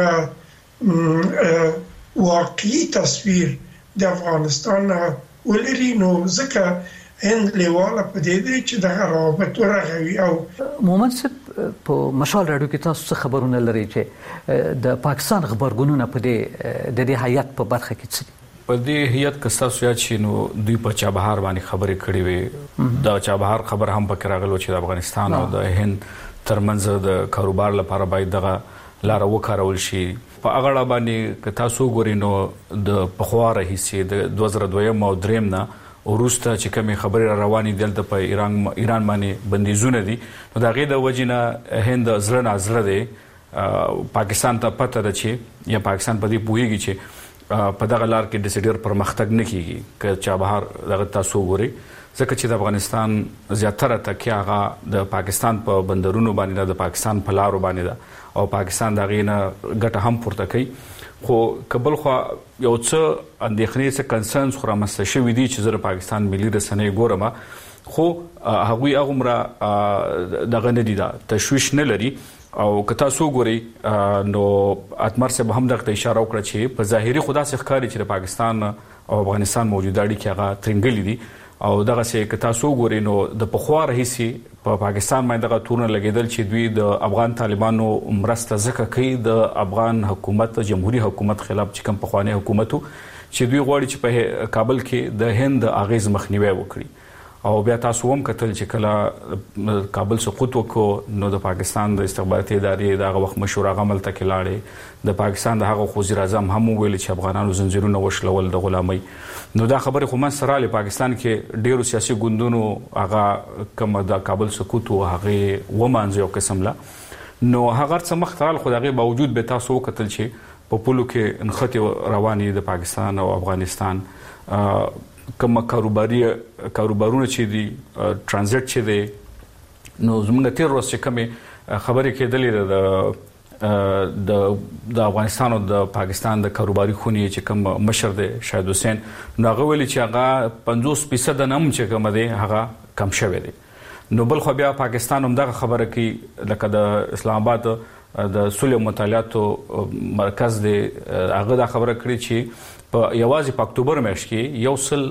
هغه واقعي تصویر د افغانستان ولري. نو ځکه هند لیواله په دې دی چې دغه روابط ورغوي. او مومن صاحب په مشال راډیو کې تاسو څه خبرونه لري چې د پاکستان خبرګونونه په دې هیئت په برخه کې څه دي؟ په دې هیئت کې تاسو یاد شئ نو دوی په چابهار باندې خبرې کړې وي. دا چابهار خبر هم پکې راغلو چې د افغانستان او د هند ترمنځ د کاروبار لپاره باید دغه لار وکارول شي. په هغه باندې که تاسو ګورئ نو د پخواره حصے د 2002 او 3 نه ورسته چې کومه خبره روانې دلته په ایران باندې بندیزونه دي، نو دا غي د وجنه هند زړه نازړه دی پاکستان ته پته ده چې یا پاکستان په دې پوهیږي چې په دغه لار کې د سډیر پرمختګ نه کیږي. که چابهار دغه تاسو ګورئ ځکه چې د افغانستان زیاتره تکیه هغه د پاکستان په بندرونو باندې د پاکستان په لارو باندې ده او پاکستان دا غینه ګټه هم پورته کوي. خو کبل خو یو څه اندېښنې څه کنسرنز خو رامنځته شوي دي چې زه د پاکستان ملي رسنۍ ګورم، خو هغوی هغومره دغه نه دي، دا تشویش نه لري. او که تاسو ګورئ نو اتمر صاحب هم دغه اشاره وکړه چې په ظاهري خدا څخه ښکاري چې د پاکستان او افغانستان موجوده اړیکې هغه ترنګلې دي او دغه څه که تاسو ګورئ نو د پخواره حصے په پاکستان باندې دغه تورونه لګیدل چې دوی د افغان طالبانو مرسته ځکه کوي د افغان حکومت جمهوریت حکومت خلاف چې کوم پخوانی حکومتو چې دوی غواړي چې په کابل کې د هند اغیز مخنیوي وکړي. او بیا تاسو هم کتل چې کله کابل سقوط وکړو نو د پاکستان د استخباراتي ادارې دغه وخت مشور غمل ته کلاړي د پاکستان د هغه وزیر اعظم هم ویل چې افغانانو زنجیرونه وشلول د غلامۍ. نو دا خبره خو من سره له پاکستان کې ډیرو سیاسي ګوندونو هغه کوم د کابل سقوط او هغه ومانځ یو قسم لا نو هغه څه مختال خو دغه باوجود به تاسو کتل چې په پولو کې انخته رواني د پاکستان او افغانستان کوم کاروبارونه چې دي ترانزیت چې دي نو زموږ تیر ورځ چې کومه خبرې کېدلې د افغانستان او د پاکستان د کاروباري خونې چې کوم مشر دی شاهد حسین نو هغه ویلي چې هغه 50% نم چې کوم دی هغه کم شوی دی. نو بل خو بیا پاکستان هم دغه خبره کوي لکه د اسلام آباد د صلح مطالعاتو مرکز دی هغه دا خبره کړې چې په یوازې په اکتوبر میاشت کې یو سل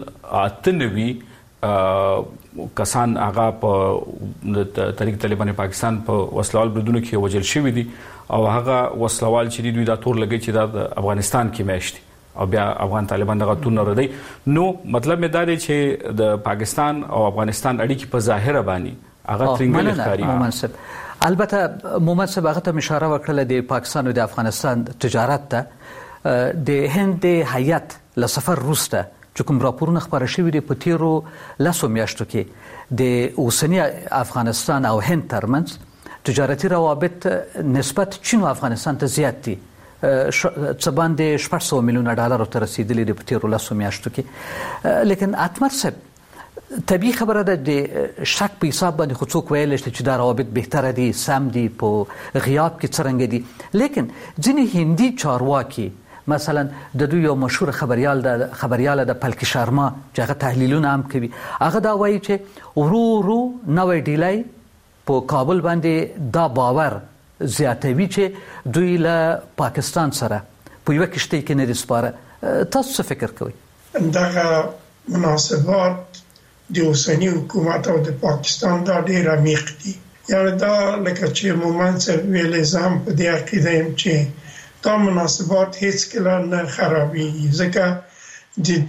98 کسان هغه په طریق طالبان پاکستان په وسلوال بریدونو کې وژل شوي دي او هغه وسلوال چې دوی دا تور لګي چې د افغانستان کې میاشت او بیا افغان طالبان دغه تور نه ردی. نو مطلب مې دا دی چې د پاکستان او افغانستان اړیکې په ظاهره باندې هغه ترنګل ښکاري. البته محمد صاحب هغه ته اشاره وکړه د پاکستان او د افغانستان تجارت ته د هند هیئت له سفر وروسته چې کوم راپورونه خبره شوي دي په تیرو 10 میاشتو کې د اوسنی افغانستان او هند ترمنځ تجارتي روابط نسبت چین او افغانستان ته زیات دي څه باندې 600 میلیونه ډالر ته رسیدلي دي په تیرو 10 میاشتو کې. لیکن اتمر صاحب طبیعي خبره ده د شک په حساب باندې خو څوک ویلی شي چې دا روابط بهتره دي، سم دي، په غیاب کې څرنګه دي. لیکن ځینې هندي چارواکي مثلا د دوی یو مشهور خبریاله د پلکی شارما چې هغه تحلیلونه هم کوي، هغه دا وایي چې ورو ورو نوی ډیلی په کابل باندې دا باور زیاتوي چې دوی له پاکستان سره په یوه کشتۍ کې نه دي سپاره. تاسو څه فکر کوئ؟ دغه مناسبات د اوسنی حکومت او د پاکستان دا ډېر عمیق دي. یعنې دا لکه چې مومن صاحب ویلې، زه هم په دې عقیده یم چې دا مناسبات هیڅکله نه خرابېږي، ځکه د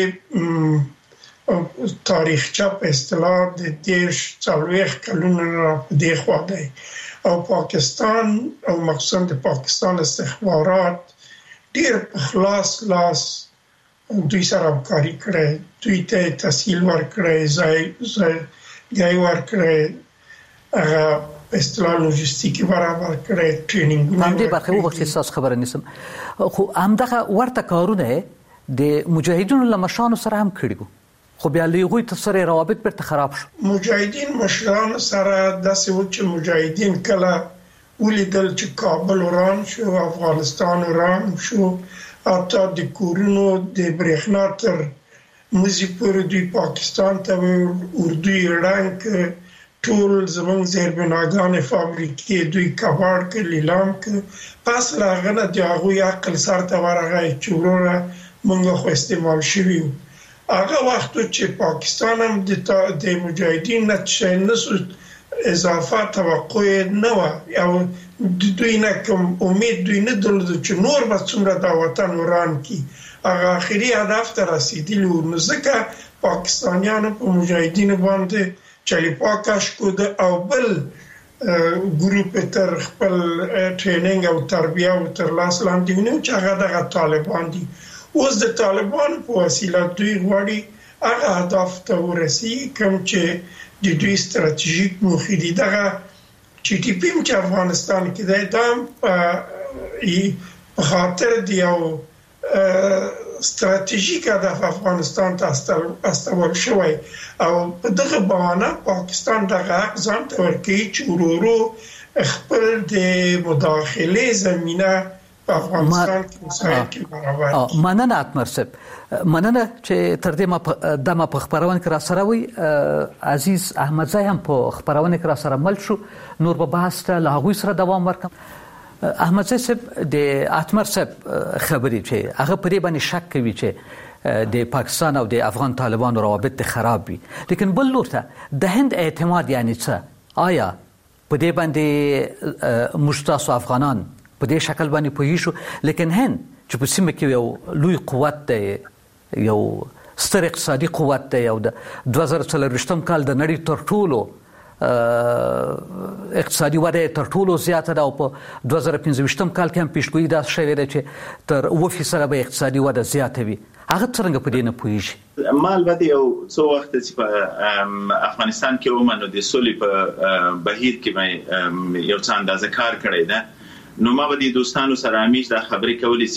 دې تاریخچه په اصطلاح د 40 کلونو را په دې خوا دی او پاکستان او مخصوصا د پاکستان استخبارات ډېر په خلاص لاس دوی سره همکاري کړې، دوی ته تسهیل ورکړی، ځای ورکړی، هغه په اصطلاح لوجستیکي برابر کړی، ټرینینګونه همدې برخې وغوښتې ستاسو خبره نیسم. خو همدغه ورته کارونه د مجاهدینو له مشرانو سره هم کړي وو، خو بیا له هغوی سره روابط بیرته خراب شو. مجاهدین مشرانو سره داسې و چې مجاهدین کله ولیدل چې کابل وران شو، افغانستان وران شو، حتی د کورونو د برېښنا تر مزي پورې دوی پاکستان ته اردو رنګ ټول زمونږ زیربناګانې فابریکې دوی کباړ کړ، لیلام کړ. پس له هغه نه د هغوی عقل سر ته ورغی چې وروره موږ خو استعمال شوي وو. هغه وخت چې پاکستان هم د مجاهدین نه څه نه اضافه توقع نه وه او دوی نه کوم امید دوی نه درلود چې نور به څومره دا وطن وران کی. هغه آخري هدف ته رسیدلی وو، نو ځکه پاکستانیانو په مجاهدینو باندې چلیپا کش کده او بل ګروپ تر خپل ټریننګ او تربیه او تر لاس لاندې ونیو چې هغه دغه طالبان دي. اوس د طالبانو په وسیله دوی غواړي هغه هدف ته ورسیږي کوم چې د دوی ستراتیژیک موخې دي. دغه چې ټي پی چې افغانستان کې دی دا په خاطر د یو ستراتیژیک هدف افغانستان ته استول شوی او په دغه بهانه پاکستان دغه حق ځان ته ورکوي چې ورو ورو خپل د مداخلې زمینه په افغانستان کې مسایل کې برابر کړي. مننه اتمر صاحب، مننه چې تر دې ما په خبرونه کې را سره وي. عزیز احمدزی هم په خبرونه کې را سره مل شو، نور به بحث ته له هغوی سره دوام ورکم. احمدزی صاحب د اتمر صاحب خبرې چې هغه په دې باندې شک کوي چې د پاکستان او د افغان طالبانو روابط خراب وي، لیکن بل لور ته د هند اعتماد یعنی څه؟ آیا په دې باندې موږ تاسو افغانان په دې شکل باندې پوهیږو؟ لیکن هند چې په سیمه کې یو لوی قوت دی، یو ستر اقتصادي قوت دی، او د 2024 کال د نړۍ تر ټولو اقتصادي وده تر ټولو زیاته ده او په 2025 کال کې هم پیشګویي دا شوې ده چې تر 9% به اقتصادي وده زیاته وي. هغه څنګه په دې نه پوهیږي؟ ما البته یو څو وخت چې په افغانستان کې ومنو د سولې په بهیر کې مې یو څه اندازه کار کړی ده، نو ما به د دوستانو سره همیش دا خبرې کولې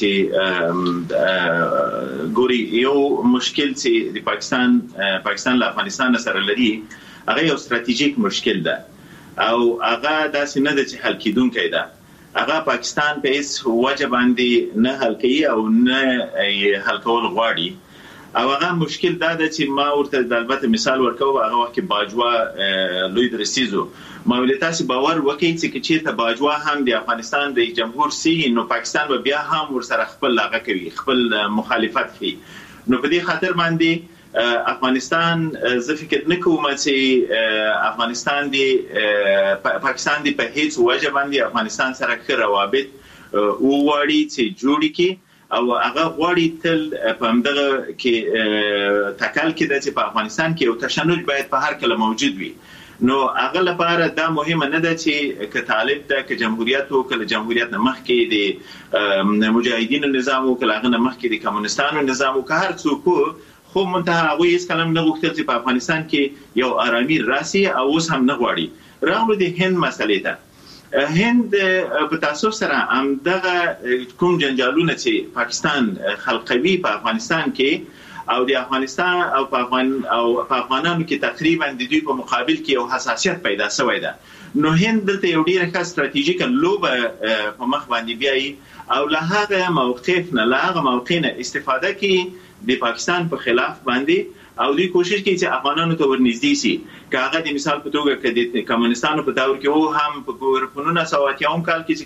چې ګوري یو مشکل چې د پاکستان له افغانستان سره لري هغه یو ستراتیژیک مشکل ده او هغه داسې نه ده چې حل کیدونکی ده. هغه پاکستان په هیڅ وجه باندې نه حل کوي او نه حل کول غواړي او هغه مشکل دا ده چې ما ورته البته مثال ورکوم. هغه وخت کې باجوا لوی درسیزو ما ویل تاسو باور وکړئ چې چیرته باجوا هم د افغانستان د جمهور سي نو پاکستان به بیا هم ورسره خپل لاغه کوي، خپل مخالفت کوي. نو په دې خاطر باندې افغانستان زه فکر نه کوم چې افغانستان دی پاکستان دی په هیڅ وجه باندې افغانستان سره ښه روابط وغواړي چې جوړ کړي او هغه غواړي تل په همدغه کې تکل کې د چې په افغانستان کې یو تشنج باید په هر کله موجود وي. نو هغه لپاره دا مهمه نه ده چې که طالب ده که جمهوریت او که جمهوریت نه مخکې د مجاهدینو نظام او که هغه نه مخکې د کمونستانو نظام او که هر څوک خو منتها هغه هیڅ کلم نه غوښتل چې په افغانستان کې یو آرامي راسي او اوس هم نه غواړي. راغلو د هند مسلې ته هند په تاسو سره هم دغه کوم جنجالونه چې پاکستان خلقوي په افغانستان کې او د افغانستان او په افغانانو کې تقریبا د دوی په مقابل کې یو حساسیت پیدا شوی ده. نو هند دلته یو ډیره ښه ستراتیژیکه لوبه په مخ باندې بیایي او له هغه موقف نه له هغه موقع نه استفاده کوي د پاکستان په خلاف باندې او دوی کوشش کوي چې افغانانو ته ورنږدې شي. که هغه د مثال په توګه کې د کمونستانو په دور کې وو هم په 1970 کال کې چې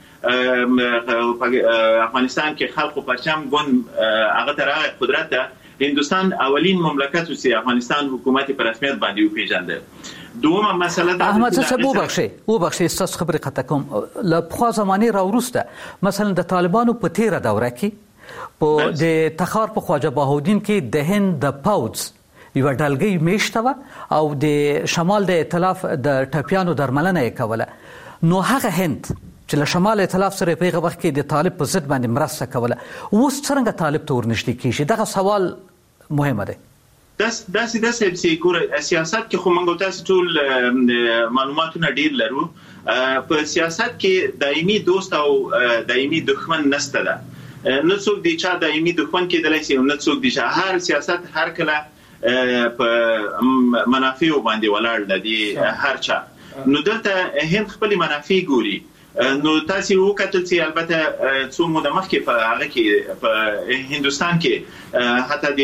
کله افغانستان کې خلکو پرچم ګوند هغه تر هغه قدرت ته هندوستان اولین مملکت و چې افغانستان حکومت په رسمیت باندې وپیژنده. دومره مسله ده احمد صاحب وبخښئ ستاسو خبرې قطع کوم. له پخوا زمانې راوروسته مثلا د طالبانو په تیره دوره کې په د تخار په خواجه بهاودین کې د هند د پوځ یو ډلګۍ میشته وه او د شمال د ائتلاف د ټپیانو درملنه یې کوله. نو هغه هند چې له شمال ائتلاف سره په هغه وخت کې د طالب په ضد باندې مرسته کوله اوس څرنګه طالب ته ورنږدې کیږي؟ دغه سوال مهمه دی. داسې چې ګوره سیاست کې خو موږ تاسو ټول معلوماتونه ډیر لرو. په سیاست کې دایمي دوست او دایمي دښمن نشته ده. نه څوک دی چې دایمي دښمن کېدلی شي او نه څوک دی چې هر سیاست هر کله په منافعو باندې ولاړ دی هر چا. نو دلته هند خپل منافع ګوري. نو تاسو وکتل چې البته څو موده مخکې په هغه کې په هندوستان کې حتی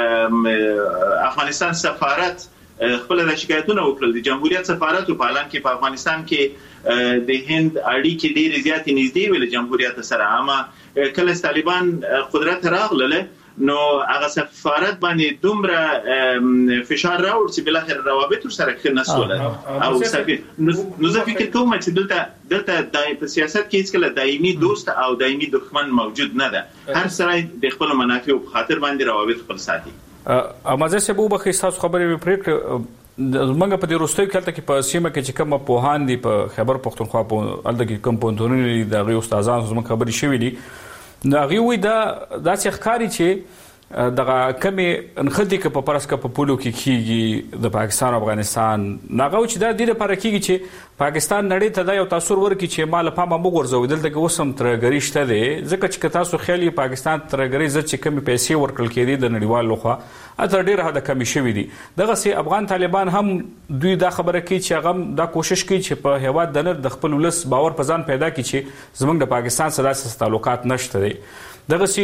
د افغانستان سفارت خپل د شکایتونو وکړل. د جمهوریت سفارت په اعلان کې په افغانستان کې د هند اړیکې ډېرې زیاتې نږدې وې له جمهوریت سره. اما کله طالبان قدرت راغله نو هغه سفارت باندې دومره فشار راوړ چې بل اخر روابط سره ښه نسول او سفیر. نو زه فکر کوم چې دلته په سیاست کې هیڅ کله دایمي دوست او دایمي دښمن موجود نه ده. هر سړی د خپل منافعو په خاطر باندې روابط خپل ساتي. امازه سه بو بخې تاسو خبرې پریکړه زمونږ په دې وروستیو کال کې په سیمه کې چې کوم پوهان دي په خیبر پختونخوا په الته کې کوم پونتونی د غي استادان زموږ خبرې شوې دي. نو هغه وی دا داسې ښکاری چې دغه کمې انخدي کې په پرسکه په پولو کې کیږي د پاکستان او افغانستان ناغه چې دا د لپاره کیږي چې پاکستان نړۍ ته دا یو تاثیر ورکړي چې مال پامه وګورځوي. دلته کې وسم ترګری شته دي ځکه چې تاسو خیالي پاکستان ترګری زړه چې کمی پیسې ورکړل کېدي د نړیوال لخوا اته ډیر حد کمی شوی دي. دغه سي افغان طالبان هم دوی دا خبره کوي چې هغه دا کوشش کوي چې په هواد د نر د خپل ولس باور په ځان پیدا کړي چې زمونږ د پاکستان سره داسې تعلقات نشته دي. دغه سي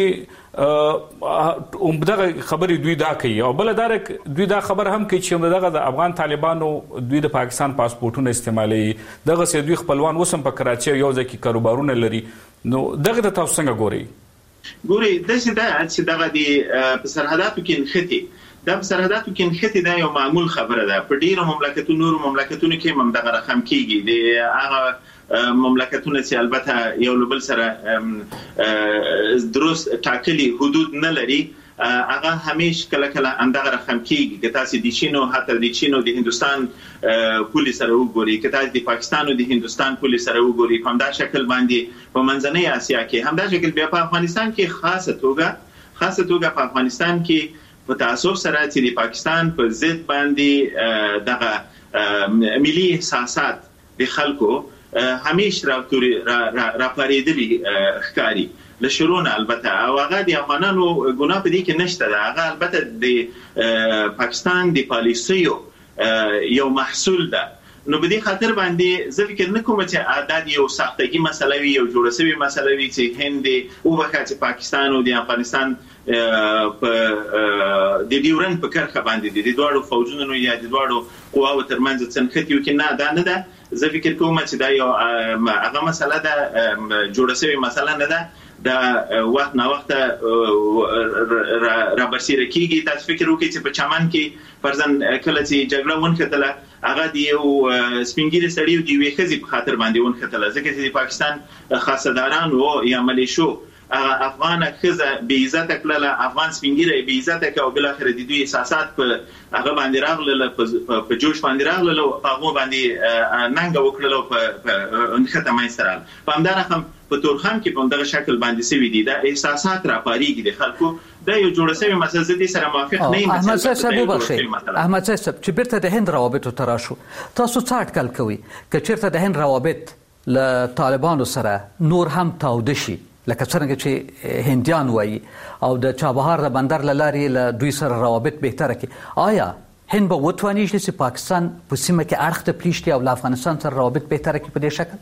دغه خبرې دوی دا کوي او بل دوی دا خبر هم کوي چې دغه د افغان طالبانو دوی د پاکستان پاسپورتونه استعمالوي. دغه سي دوی خپلوان وسم په کراچي یو ځکه کاروبارونه لري. نو دغه د تاسو څنګه ګوري داسې ده چې دغه د په سرحداتو کې نښتي دا په سرحداتو کې نښتي دا یو معمول خبره ده. په ډیرو مملکتونو کې هم دغه رقم کیږي. د هغه مملکتونه چې البته یو لبل سره درست ټاکلي حدود نه لري هغه همیشه کله اندغه رقم کیږي. که تاسو د چین او حتی د چین او د هندوستان پولیس سره وګورئ که تاسو د پاکستان او د هندوستان پولیس سره وګورئ په همدا شکل باندې په منځنۍ اسیا کې همدا شکل بیا په افغانستان کې خاصه توګه په افغانستان کې په تاسو سره چې د پاکستان په ضد باندې دغه ملي احساسات د خلکو همیشه راپاریدلی ښکاری له شروع البته او هغه د افغانانو ګناه په دې کې نشته ده. هغه البته د پاکستان د پالیسیو یو محصول ده. نو په دې خاطر باندې زه فکر نه کوم چې عادت یو سختګي مسله وي یو جوړ شوی مسله وي چې هند او وخت پاکستان او د افغانستان په د ډیورن په کرخه باندې د دوړو فوجونو یا د دوړو قواو ترمنځ څنګه کې نه ده نه ده. زه فکر کوم چې دا یو هغه مسله ده جوړ شوی مسله نه ده. دا وخت نه وخت را برسیره کیږي. تاسو فکر وکړئ چې په چمن کې فرضاً کله چې جګړه ونښتله هغه د یو سپینګیري سړي او د یوې ښځې په خاطر باندې ونښتله ځکه چې د پاکستان خاصداران یا ملیشو افغان ښځه بې عزته کړله افغان سپینګیری بې عزته کړه او بالاخره د دوی احساسات په هغه باندې راغلل په جوش باندې راغلل او په هغو باندې ننګه وکړله او په نښته منځته راغله. په همدا رقم په تورخم کې په همدغه شکل باندې سوي دي. دا احساسات راپارېږي د خلکو دا یو جوړه شوې مسله زه دې سره موافق نه یم. احمد صاحب چې بیرته د هند روابطو ته راشو تاسو څه اټکل کوئ که چېرته د هند روابط له طالبانو سره نور هم تاوده شي لکه څنګه چې هندیان وایي او د چابهار د بندر له لارې له دوی سره روابط بهتره کړي، آیا هند به وتواني چې پاکستان په سیمه کې اړخ ته پریږدي او له افغانستان سره روابط بهتره کړي په دې شکل؟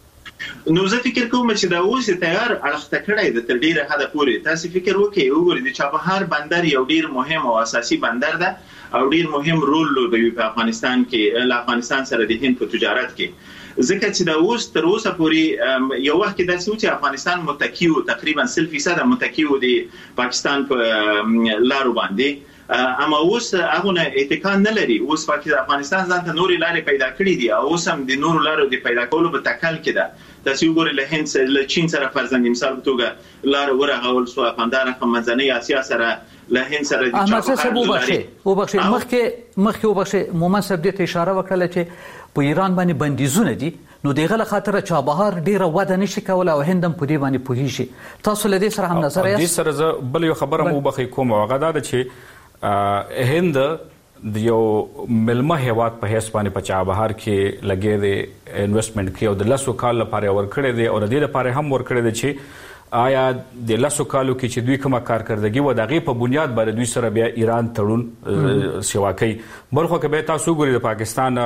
نو زه فکر کوم چې دا اوس تیار اړخ ته کړی د تر ډیره حده پورې. تاسو فکر وکړئ وګورئ د چابهار بندر یو ډیر مهم او اساسي بندر ده او ډیر مهم رول لوبوي په افغانستان کې، له افغانستان سره د هند په تجارت کې. ځکه چې دا اوس تر اوسه پورې یو وخت کې داسې و چې افغانستان متکی و، تقریبا 100% متکی و د پاکستان په لارو باندې، اما اوس هغه اتکا نه لري. اوس افغانستان ځانته نورې لارې پیدا کړې دي او اوس هم د نورو لارو د پیدا کولو په تکل کې ده. تاسو وګورئ له هند سره، له چین سره فرضاً مثال په توګه لار ورغول سو، افغاندار منځنۍ اسیا سره له هند سره د چابهار مخکې مومن صاحب دې ته اشاره وکړه چې په ایران باندې بندیزونه دي، نو دغه له خاطر چابهار ډیره وده نشي کولای او هند هم په دې باندې پوهیږي. تاسو له دې سره هم نظر یاست؟ دې سره زه بل یو خبره مو بخې کوم، هغه دا ده چې هند د یو ملمه هیواد په حیث باندې په چابهار کې لګې دی انویسټمنټ کې او د 10 کال لپاره ورکړی دی او د دې لپاره هم ورکړی دی چې آیا د 10 کالو کې چې دوی کومه کارکردګي و دغه په بنیاد باندې دوی سره بیا ایران تړون سیوا کوي. بلخو کې به تاسو ګورئ د پاکستان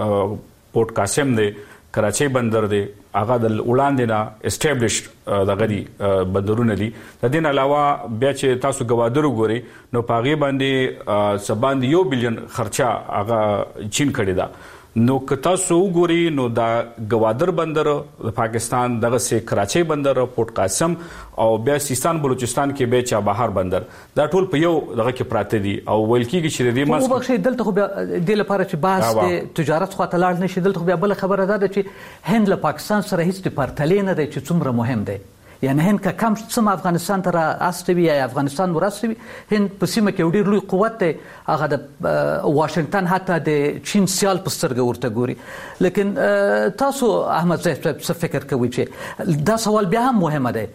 پورت قاسم دی، کراچۍ بندر دی، هغه د وړاندې نه اسټابلیشډ دغه دي بندرونه دي. د دې علاوه بیا چې تاسو ګوادر وګورئ نو په هغې باندې څه باندې 1 بلین خرچه هغه چین کړې ده. نو که تاسو وګورئ نو دا ګوادر بندر د پاکستان، دغسې کراچۍ بندر، پورت قاسم او بیا سیستان بلوچستان کې بیا چابهار بندر، دا ټول په یو دغه کې پراته دي او ویل کېږي چې د دې وبخښئ دلته خو بیا دې لپاره چې بحث د تجارت خواته لاړ نه شي، دلته خو بیا بله خبره دا ده چې هند له پاکستان سره هیڅ د پرتلې نه دی چې څومره مهم دی. یعنی هند که کم څه افغانستان ته راستوي یا افغانستان ورستوي، هند په سیمه کې یو ډېر لوی قوت دی، هغه د واشنګټن حتی د چین سیال په سترګه ورته ګوري. لیکن تاسو احمد صاحب څه فکر کوئ چې دا سوال بیا هم مهمه دی؟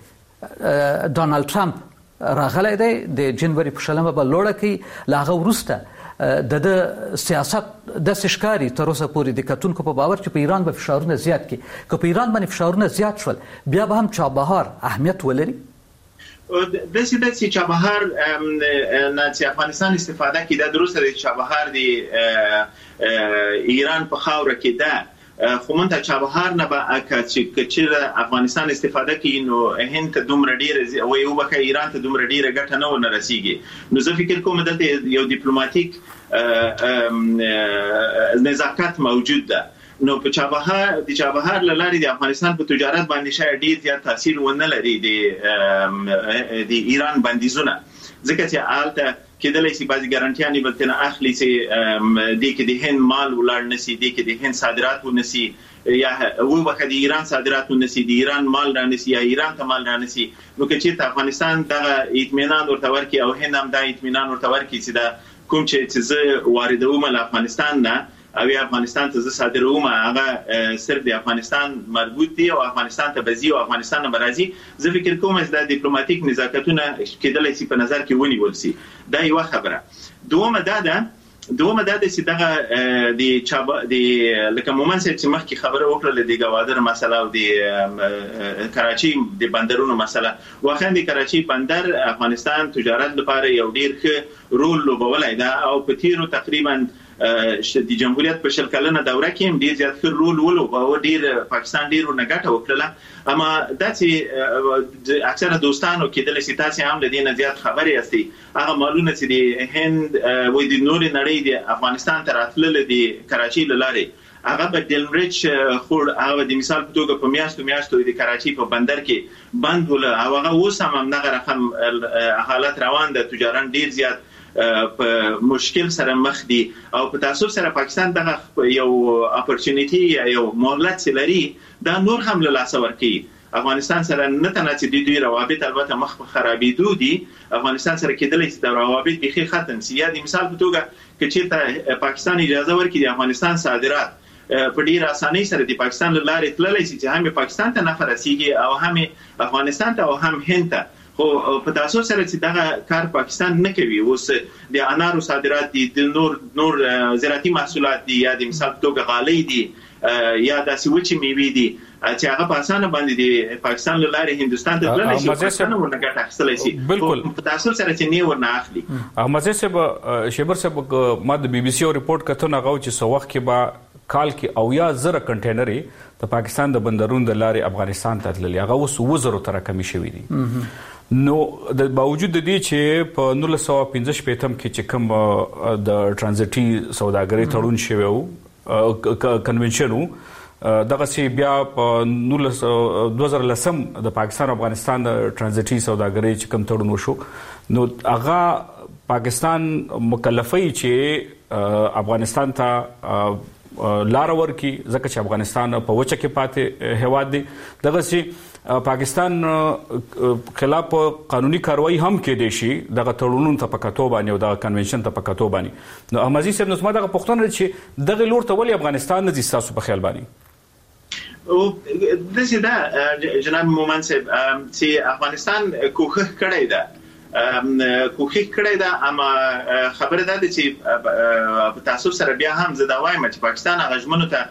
ډونالډ ټرمپ راغلی دی د جنوري په 20 به لوړه کوي، له هغه وروسته د سیاست داسې ښکاري تر اوسه پورې د کتونکو په باور چې په ایران به فشارونه زیات کړي. که په ایران باندې فشارونه زیات شول بیا به هم چابهار اهمیت ولري؟ داسې چابهار نه چې افغانستان استفاده کړي، دا درسته دی. چابهار د ایران په خاوره کې ده، خو مونږ چابهار نه به چې افغانستان استفاده کوي نو هند ته دومره ډیره وایي وبخښئ ایران ته دومره ډیره ګټه نه ونه رسیږي. نو زه فکر کوم دلته یو ډیپلوماټیک نزاکت موجود ده. نو په چابهار له لارې د افغانستان په تجارت باندې شاید ډیر زیات تاثیر ونه لري د ایران بندیزونه، ځکه چې هلته کېدلی شي بعضې ګارانټیانې به ترې اخلي چې دې کې د هند مال ولاړ نه شي، دې کې د هند صادرات ونه شي، یا وبخښه د ایران صادرات ونه شي، د ایران مال را نه شي یا ایران ته مال را نه شي. نو که چېرته افغانستان دغه اطمینان ورته ورکړي او هند هم دا اطمینان ورته ورکړي چې دا کوم چې زه واردوم له افغانستان نه او یا افغانستان ته زه صادروم هغه صرف د افغانستان مربوط دي او افغانستان ته به ځي او افغانستان نه به راځي، زه فکر کوم چې دا ډیپلوماټیک نزاکتونه کېدلی شي په نظر کې ونیول شي. دا یوه خبره. دومه دا ده چې دغه د لکه مومن صاحب چې مخکې خبره وکړله د ګوادر مسله او د کراچۍ د بندرونو مسله، واقعا د کراچۍ بندر افغانستان تجارت لپاره یو ډیر ښه رول لوبولی ده او په تیرو تقریبا د جمهوریت په 20 کلنه دوره کې هم ډیر زیات ښه رول ولوباوه، ډیر پاکستان ډیر ورنه ګټه وکړله. اما داسې اکثره دوستانو کېدلی شي تاسې هم له دې نه زیات خبرې یاستئ، هغه مالونه چې د هند وایي د نورې نړۍ د افغانستان ته راتلله د کراچۍ له لارې، هغه به ډیلمریچ خوړ، هغه د مثال په توګه په میاشتو د کراچۍ په بندر کې بند وله او هغه اوس هم همدغه رقم حالت روان ده. تجاران ډیر زیات په مشکل سره مخ دي او په تاسف سره پاکستان دغه یو اپورچونټی یا یو مهلت لري، دا نور هم له لاسه ورکوي. افغانستان سره نه تنه چې دوی روابط البته مخ په خرابېدو دي، افغانستان سره کېدلی چې د روابط بیخي ختم شي. یا د مثال په توګه که چېرته پاکستان اجازه ورکړي د افغانستان صادرات په ډېره اسانۍ سره د پاکستان له لارې تللی شي چې هم پاکستان ته نفع رسیږي او هم افغانستان ته او هم هند ته، خو په تاسو سره چې دا کار پاکستان نه کوي. اوس د انارو صادرات دي، د نور زراعتي محصولات دي، یا د مثال توګه غالۍ دي، یا د سوچي میوې دي چې هغه په اسانه باندې د پاکستان له لارې هندستان ته تللی شي، پاکستان ورنه ګټه اخیستلی شي. بالکل په تاسو سره چې نه ورنه اخلي. احمد صاحب شیبر صاحب ما د بي بي سي رپورت کته نه غو چې سو وخت کې با کال کې 90,000 کنټینرې د پاکستان د بندرونو د لارې افغانستان ته تللي، هغه اوس 2,000 تر کمی شوي دي. نو د باوجود د دې چې په 1915 کې چې کوم د ترانزیټي سوداګرۍ تړون شوی وو کنونشن وو، دغه سی بیا په 2010 د پاکستان او افغانستان د ترانزیټي سوداګرۍ چې کوم تړون وشو، نو هغه پاکستان مکلفي چې افغانستان ته لار ورکی، ځکه چې افغانستان په وچه کې پاتې هیواد دی. دغه سی پاکستان خلاف قانوني کاروایی هم کې دی شي دغه تړونونو ته پکاتو باندې او دغه کنونشن ته پکاتو باندې. نو احمدي صاحب نو دا پوښتنه چې دغه لور ته ولې افغانستان نه دي تاسو په خیال باندې؟ او دسه دا جناب مومن صاحب چې افغانستان کوښښ کړی ده، اما خبره ده چې په تاسو سره بیا هم زه دا وایم چې پاکستان هغه ژمنو ته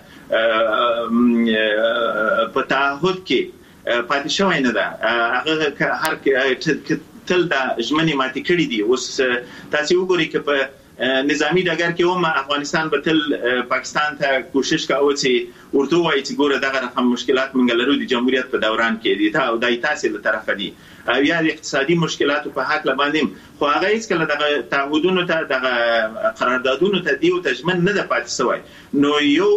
په تعهد کې پاتې شوی نه ده. هغه هر تل د ژمنې ماتې کړې دي. اوس تاسو وګورئ چې په نظامی ډګر کې هم افغانستان به تل پاکستان ته کوشش کوي چې ورته وایي چې ګوره دغه رقم مشکلات مونږ لرو د جمهوریت په دوران کې دي او دای تاسو له طرفه دي، یا د اقتصادي مشکلاتو په حق لباندې، خو هغه هیڅ کله دغه تعهدونو ته دغه قراردادونو ته دی او تجمن نه ده پاتې شوی. نو یو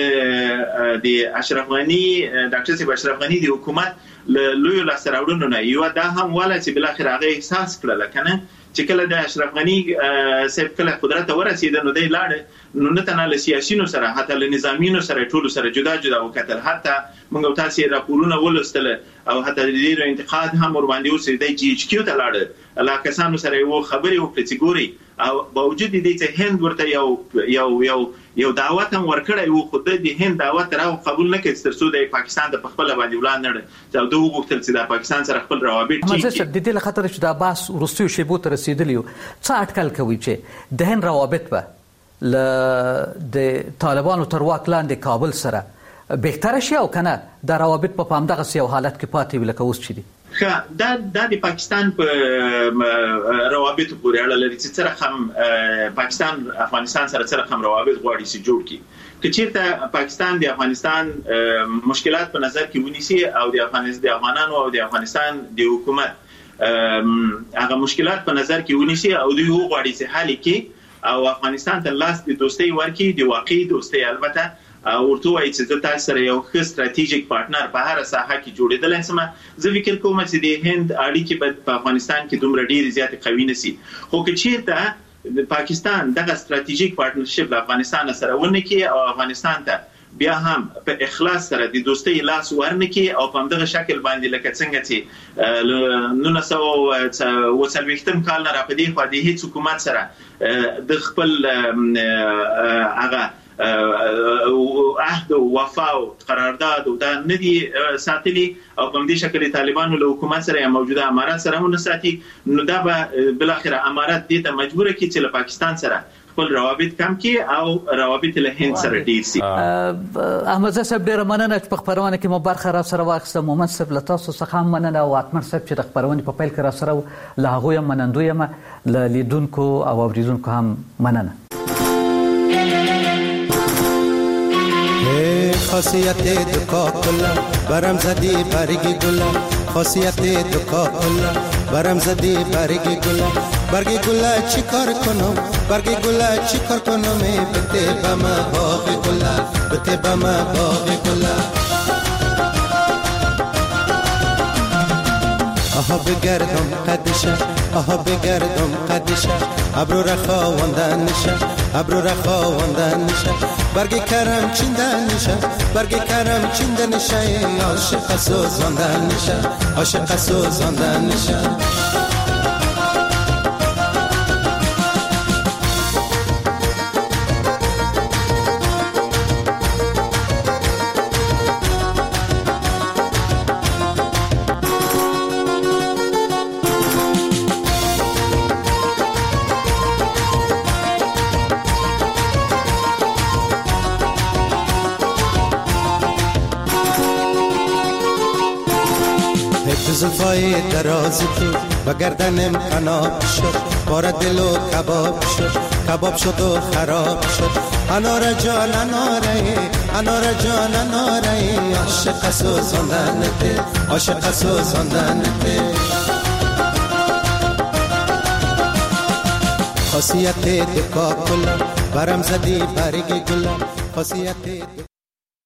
د اشرف غنی ډاکټر صاحب اشرف غنی د حکومت لوی لاسراوړنو نه یو دا هم ولا چې بل اخر هغه احساس کړل کنه چې کله د اشرف غنی صاحب کله قدرت ورسید نو دی لاړ، نو نه تنه له سیاسيونو سره حتی له نظامیونو سره ټول سره جدا جدا وکتل، حتی موږ تاسو راپورونه ولستل او حتی د دې انتقاد هم ور باندې اوسې د جی ایچ کیو ته لاړ، علاقسانو سره یو خبري وکړي چې ګوري او باوجود دې چې هند ورته یو دعوت هم ورکړی وو، خو د هند دعوت راو قبول نه کړ ترڅو د پاکستان د خپل باندې ولان نه چې دوی وغوښتل چې د پاکستان سره خپل روابط ټینګ کړي. د دې لخطر چې د عباس ورستیو شیبو ته رسیدلی څه اټکل کوي چې د هند روابط به د طالبانو تر واک لاندې کابل سره بهتر شي او کنه د روابط په همدغه یو حالت کې پاتې وي لکه اوس چې دي؟ دا د پاکستان په روابط پورې اړه لري چې څنګه هم پاکستان افغانستان سره څنګه هم روابط غواړي چې جوړ کړي. که چیرته پاکستان د افغانستان مشکلات په نظر کې ونیسي او د افغانانو او د افغانستان د حکومت هغه مشکلات په نظر کې ونیسي او دوی غواړي چې حل کړي او افغانستان ته لاس د دوستۍ ورکړي، د واقعي دوستۍ البته ورته وایي چې تاسو سره یو ښه ستراتیژیک پارټنر په هر ساحه کې جوړېدل سم. زه فکر کوم چې د هند اړیکې په افغانستان کې دومره ډېرې زیاتې قوي نشي، خو که چیرته د پاکستان دغه ستراتیژیک پارټنرشپ له افغانستان سره ونه کړي او افغانستان ته بیا هم په اخلاص سره د دوستۍ لاس ورنکړي او په دغه شکل باندې لکه څنګه چې 1940 کال نه راپدې خو د هیڅ حکومت سره د خپل هغه عهد او وفا او قرارداد او دا ندي ساتلي او په دې شکل طالبانو له حکومت سره موجوده امارات سره هم ساتي، نو دا به بل اخر امارات دې ته مجبور کړي چې له پاکستان سره خپل روابط کم کړي او روابط له هند سره ډیر شي. احمد صاحب ډیر مننه چې په خبرونه کې مو برخه را سره واخیسته. مومن صاحب له تاسو څخه هم مننه او اتمر صاحب چې د خبرونه په پیل کې را سره له هغوی هم منندوی یم، له لیدونکو او اوریدونکو هم مننه. خاصیت دکا کلا برم زدی برگی گلا، خاصیت دکا کلا برم زدی برگی گلا، برگی گلا چی کار کنم، برگی گلا چی کار کنم، بته بما باغ گلا، بته بما باغ گلا. آها بگردم قدشه، آها بگردم قدشه، ابرو رخا وندن نشه، ابرو رخا وندن نشه، برگی کرم چیندن نشه، برگی کرم چیندن نشه، عاشق سوزاندن نشه، عاشق سوزاندن نشه. زلفای دراز تو و گردنم قناب شد بار دل و کباب شد و خراب شد انار جان انار جان عاشق سوزاندنته عاشق سوزاندنته خاصیت دکا کلا برم زدی برگ گل خاصیت